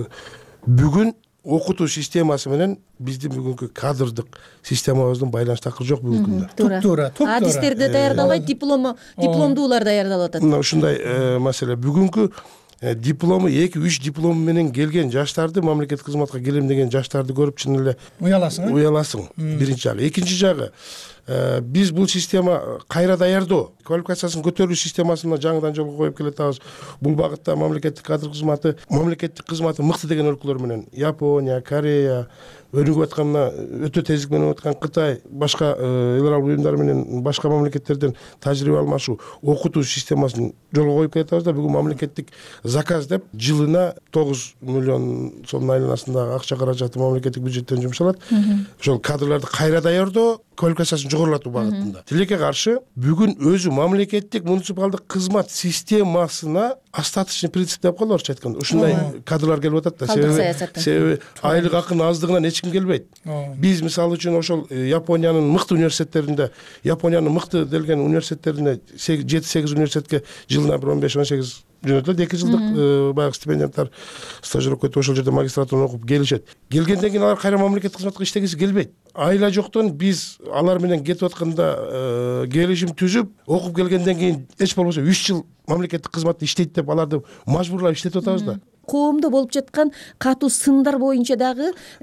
бүгүн окутуу системасы менен биздин бүгүнкү кадрдык системабыздын байланыштакы жок бүгүнкү күндө. Туура. Адистерди даярдалбайт, дипломдуулар даярдалып атат. Мына ушундай маселе. Бүгүнкү диплому 2-3 диплом менен келген жаштарды, мамлекеттик кызматка келем деген жаштарды көрүп чын эле уяласың. Биринчи жагы. Экинчи жагы, биз бул система кайра даярдоо, квалификациясын көтөрүү системасын жаңыдан жолго коюп келатабыз. Бул багытта мамлекеттик кадр кызматы, мыкты деген өлкөлөр менен Япония, Корея, өнүгүп аткан өтө тездик менен өтүп аткан Кытай, башка эл аралык уюмдар менен башка мамлекеттерден тажрыйба алмашуу, окутуу системасын жолго коюп келатабыз да. Бүгүн мамлекеттик заказ деп жылына 9 миллион сомдун айланасындагы акча каражаты мамлекеттик бюджеттен жумшалат. Ошол кадрларды кайра даярдоо, квалификациясын жогорулатуу багытында. Тилекке каршы бүгүн өзү мамлекеттик муниципалдык кызмат системасына остаточный принцип деп коелу орусча айтканда. Ушундай кадрлар келип атат да. Себеби айлык акынын аздыгынан эч ким келбейт. Биз мисалы үчүн ошол Япониянын мыкты университеттеринде, Япониянын мыкты делген университеттерине 7-8 университетке жылына 15-18 жөнөтүлөт. 2 жылдык баягы стипендиянттар, стажировка өтүп ошол жерде магистратураны окуп келишет. Келгенден кийин алар кайра мамлекеттик кызматка иштегиси келбейт. Айла жоктон биз алар менен кетип атканда келишим түзүп, окуп келгенден кийин эч болбосо 3 жыл мамлекеттик кызматта иштейт деп аларды мажбурлап иштетип атабыз да. Коомдо болуп жаткан катуу сындар боюнча дагы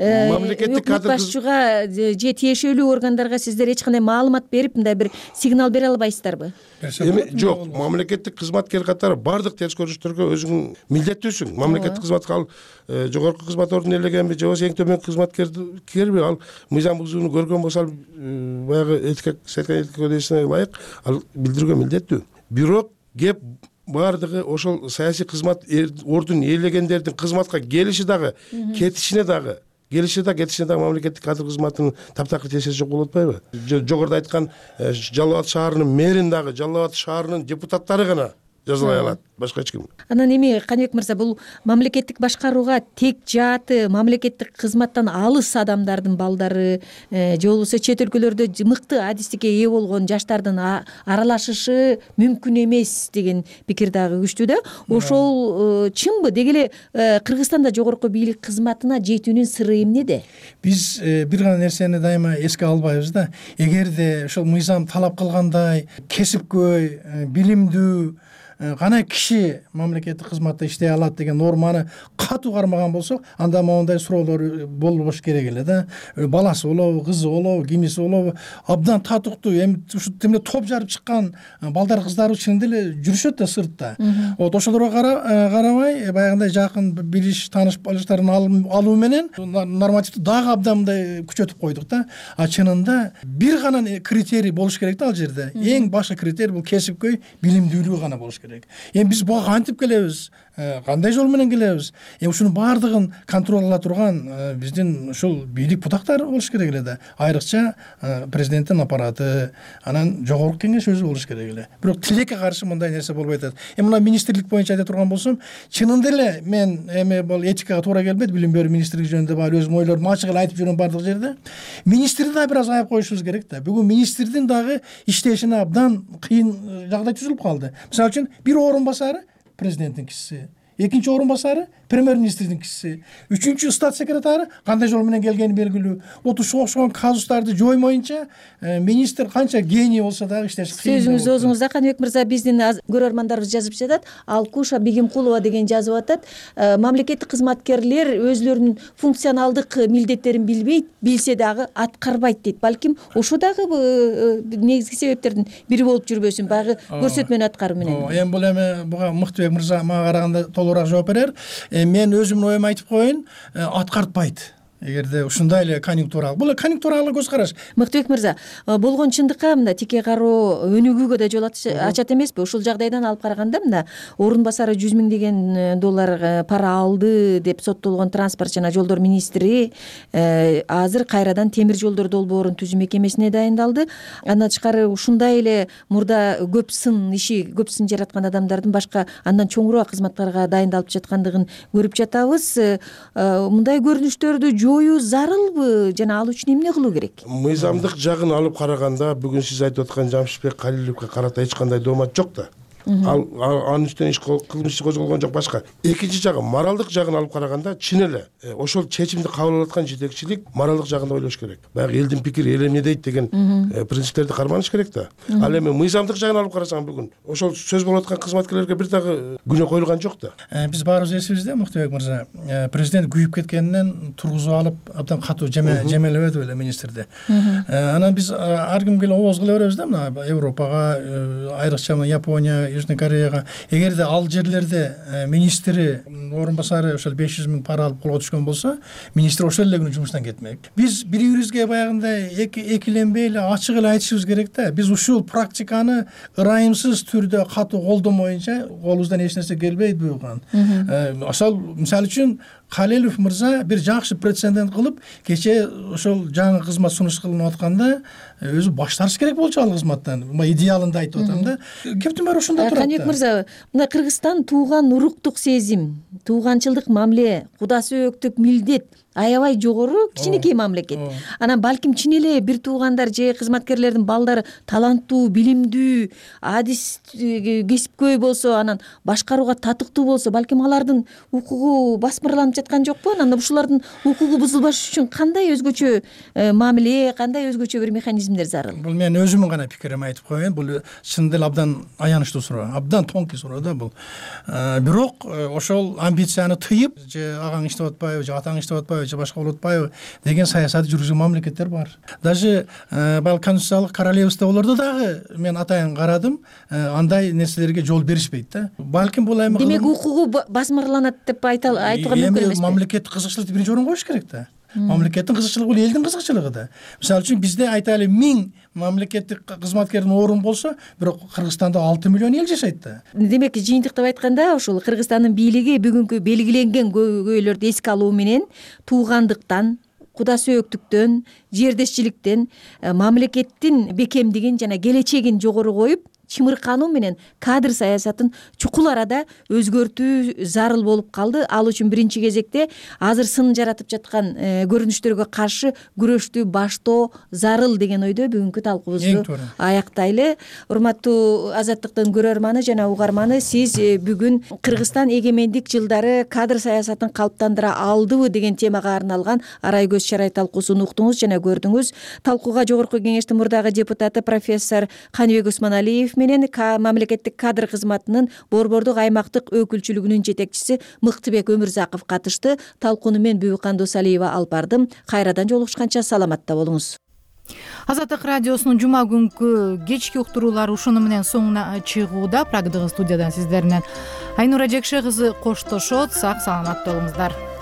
өкмөт башчыга же тиешелүү органдарга сиздер эч кандай маалымат берип, мындай бир сигнал бере албайсыздарбы? Эми жок, мамлекеттик кызматкер катары бардык терс көрүнүштөргө өзүң милдеттүүсүң. Мамлекеттик кызматка ал жогорку кызмат ордун ээлегенби же болбосо эң төмөнкү кызматкерби, ал мыйзам бузууну көргөн болсо ал баягы этика кодексине ылайык ал билдирүүгө милдеттүү. Бирок кеп бардыгы ошол саясий кызмат ордун ээлегендердин кызматка келиши дагы, кетишине дагы мамлекеттик кадр кызматынын таптакыр тесири жок болуп атпайбы? Жогоруда айткан Жалал Абад шаарынын мэрин дагы, Жалал Абад шаарынын депутаттары гана жазалай алат, башка эч ким. Анан эми Каныбек мырза, бул мамлекеттик башкарууга тек жааты, мамлекеттик кызматтан алыс адамдардын балдары же болбосо чет өлкөлөрдө мыкты адистикке ээ болгон жаштардын аралашышы мүмкүн эмес деген пикир дагы күчтүү да. Ошол чынбы? Деги эле Кыргызстанда жогорку бийлик кызматына жетүүнүн сыры эмнеде? Биз бир гана нерсени дайыма эске албайбыз да. Эгерде ошол мыйзам талап кылгандай кесипкөй, билимдүү кандай киши мамлекеттик кызматта иштей алат деген норманы катуу кармаган болсок, анда моундай суроолор болбош керек эле да. Баласы болобу, кызы болобу, кимиси болобу, абдан татыктуу, эми ушу темде топ жарып чыккан балдар кыздар чын деле жүрүшөт да сыртта. Вот ошолорго карабай, баягындай жакын билиш, тааныш балыштарын алуу менен нормативди дагы абдан мындай күчөтүп койдук да. А чынында бир гана критерий болуш керек да ал жерде. Эң башкы критерий бул кесипкөй билимдүүлүгү гана болуш керек. Эми биз буга кантип келебиз? Кандай жол менен келебиз? Ушунун баардыгын контролдола турган биздин ушул бийлик бутактары болуш керек эле да. Айрыкча президенттин аппараты, анан жогорку кеңеш өзү болуш керек эле. Бирок тилекке каршы мындай нерсе болбой атат. Мына министрлик боюнча айта турган болсом, чынында эле мен эми бул этикага туура келбейт, билим берүү министрлиги жөнүндө бар өзүм ойлорумду ачык эле айтып жүрөм бардык жерде. Министрди да бир аз аяп коюшубуз керек да. Бүгүн министрдин дагы иштешине абдан кыйын жагдай түзүлүп калды. Мисалы үчүн бир орун басары президенттин кишиси, экинчи орун басары премьер-министрдин кишиси, үчүнчү стат секретары кандай жол менен келгени белгилүү. Вот ушуга окшогон казустарды жоймоюнча министр канча гений болсо дагы иштеш кыйын. Сөзүңүз оозуңузда, Каныбек мырза. Биздин көрөрмандарыбыз жазып жатат. Алкуша Бегимкулова деген жазып атат. Мамлекеттик кызматкерлер өзлөрүнүн функционалдык милдеттерин билбейт, билсе дагы аткарбайт дейт. Балким ошо дагы негизги себептердин бири болуп жүрбөсүн, баягы көрсөтмөнү аткаруу менен. Эми бул буга Мыктыбек мырза мага караганда толугураак жооп берер. Мен өзүмдүн оюмду айтып коеюн, аткартпайт. Эгерде ушундай эле конъюнктура, бул конъюнктуралык көз караш. Мыктыбек мырза, болгон чындыкка мында тике кароо өнүгүүгө да жол ачат эмеспи? Ушул жагдайдан алып караганда мында орун басары $100 000 пара алды деп соттолгон транспорт жана жолдор министри азыр кайрадан темир жолдор долбоорун түзүү мекемесине дайындалды. Андан тышкары ушундай эле мурда көп сын жараткан адамдардын башка андан чоңураак кызматтарга дайындалып жаткандыгын көрүп жатабыз. Мындай көрүнүштөрдү жоюу зарылбы жана ал үчүн эмне кылуу керек? Мыйзамдык жагын алып караганда бүгүн сиз айтып аткан Жамшитбек Калиловго карата эч кандай доомат жок да. Анын үстүнөн кылмыш иш козголгон жок, башка. Экинчи жагы моралдык жагын алып караганда чын эле ошол чечимди кабыл алып аткан жетекчилик моралдык жагында ойлош керек. Баягы элдин пикири эл эмне дейт деген принциптерди карманыш керек да. Ал эми мыйзамдык жагын алып карасаң бүгүн ошол сөз болуп аткан кызматкерлерге бир дагы күнөө коюлган жок да. Биз баарыбыз эсибизде, Мыктыбек мырза, президент күйүп кеткенинен тургузуп алып абдан катуу жемелебеди беле министрди. Анан биз ар кимге ооз кыла беребиз да, мына Европага, айрыкча Япония, Южный Кореяга. Эгерде ал жерлерде министри орун басары ошол 500 000 пара алып колго түшкөн болсо, министр ошол эле күнү жумуштан кетмек. Биз бири-бирибизге баягындай экиленбей эле ачык эле айтышыбыз керек да. Биз ушул практиканы ырайымсыз түрдө катуу колдомоюнча колубуздан эч нерсе келбейт буюрган. Ошол мисалы үчүн Калилов мырза бир жакшы прецедент кылып, кече ошол жаңы кызмат сунуш кылынып атканда өзү баш тартыш керек болчу ал кызматтан. Идеалында айтып атам да. Кептин баары ошондо турат. Каныбек мырза, мына Кыргызстан тууган уруктук сезим, тууганчылдык мамиле, куда сөөктүк милдет аябай жогору кичинекей мамлекет. Анан балким чын эле бир туугандар же кызматкерлердин балдары таланттуу, билимдүү, адис кесипкөй болсо, анан башкарууга татыктуу болсо, балким алардын укугу басмырланып жаткан жокпу? Анан ушулардын укугу бузулбаш үчүн кандай өзгөчө мамиле, кандай өзгөчө бир механизмдер зарыл? Бул мен өзүмдүн гана пикиримди айтып коеюн. Бул чын деле абдан аянычтуу суроо, абдан тонкий суроо да бул. Бирок ошол амбицияны тыйып, же агаң иштеп атпайбы, же атаң иштеп атпайбы, же башка болуп атпайбы деген саясатты жүргүзгөн мамлекеттер бар. Даже бал конституциялык королевстволордо дагы мен атайын карадым, андай нерселерге жол беришпейт да. Балким бул эми демек укугу басмырланат деп айтууга мүмкүн эмеспи? Мамлекеттик кызыкчылыкты биринчи орунга коюш керек да. Мамлекеттин кызыкчылыгы бул элдин кызыкчылыгы да. Мисалы үчүн бизде айтайлы 1000 мамлекеттик кызматкердин орун болсо, бирок Кыргызстанда 6 миллион эл жашайт да. Демек жыйынтыктап айтканда, ушул Кыргызстандын бийлиги бүгүнкү белгиленген көйгөйлөрдү эске алуу менен туугандыктан, куда сөөктүктөн, жердешчиликтен, мамлекеттин бекемдигин жана келечегин жогору коюп, чымыркануу менен кадр саясатын чукул арада өзгөртүү зарыл болуп калды. Ал үчүн биринчи кезекте азыр сын жаратып жаткан көрүнүштөргө каршы күрөштү баштоо зарыл деген ойдо бүгүнкү талкуубузду аяктайлы. Урматтуу Азаттыктын көрөрманы жана угарманы, сиз бүгүн Кыргызстан эгемендик жылдары кадр саясатын калыптандыра алдыбы деген темага арналган арай көз чарай талкуусун уктуңуз жана көрдүңүз. Талкууга Жогорку Кеңештин мурдагы депутаты профессор Каныбек Усманалиев менен мамлекеттик кадр кызматынын Борбордук аймактык өкүлчүлүгүнүн жетекчиси Мыктыбек Өмүрзаков катышты. Талкууну мен Бүбүкан Досалиева алып бардым. Кайрадан жолугушканча саламатта болуңуз. Азаттык радиосунун жума күнкү кечки уктуруулары ушуну менен соңуна чыгууда. Прагдагы студиядан сиздер менен Айнура Жекше кызы коштошот. Сак саламатта болуңуздар.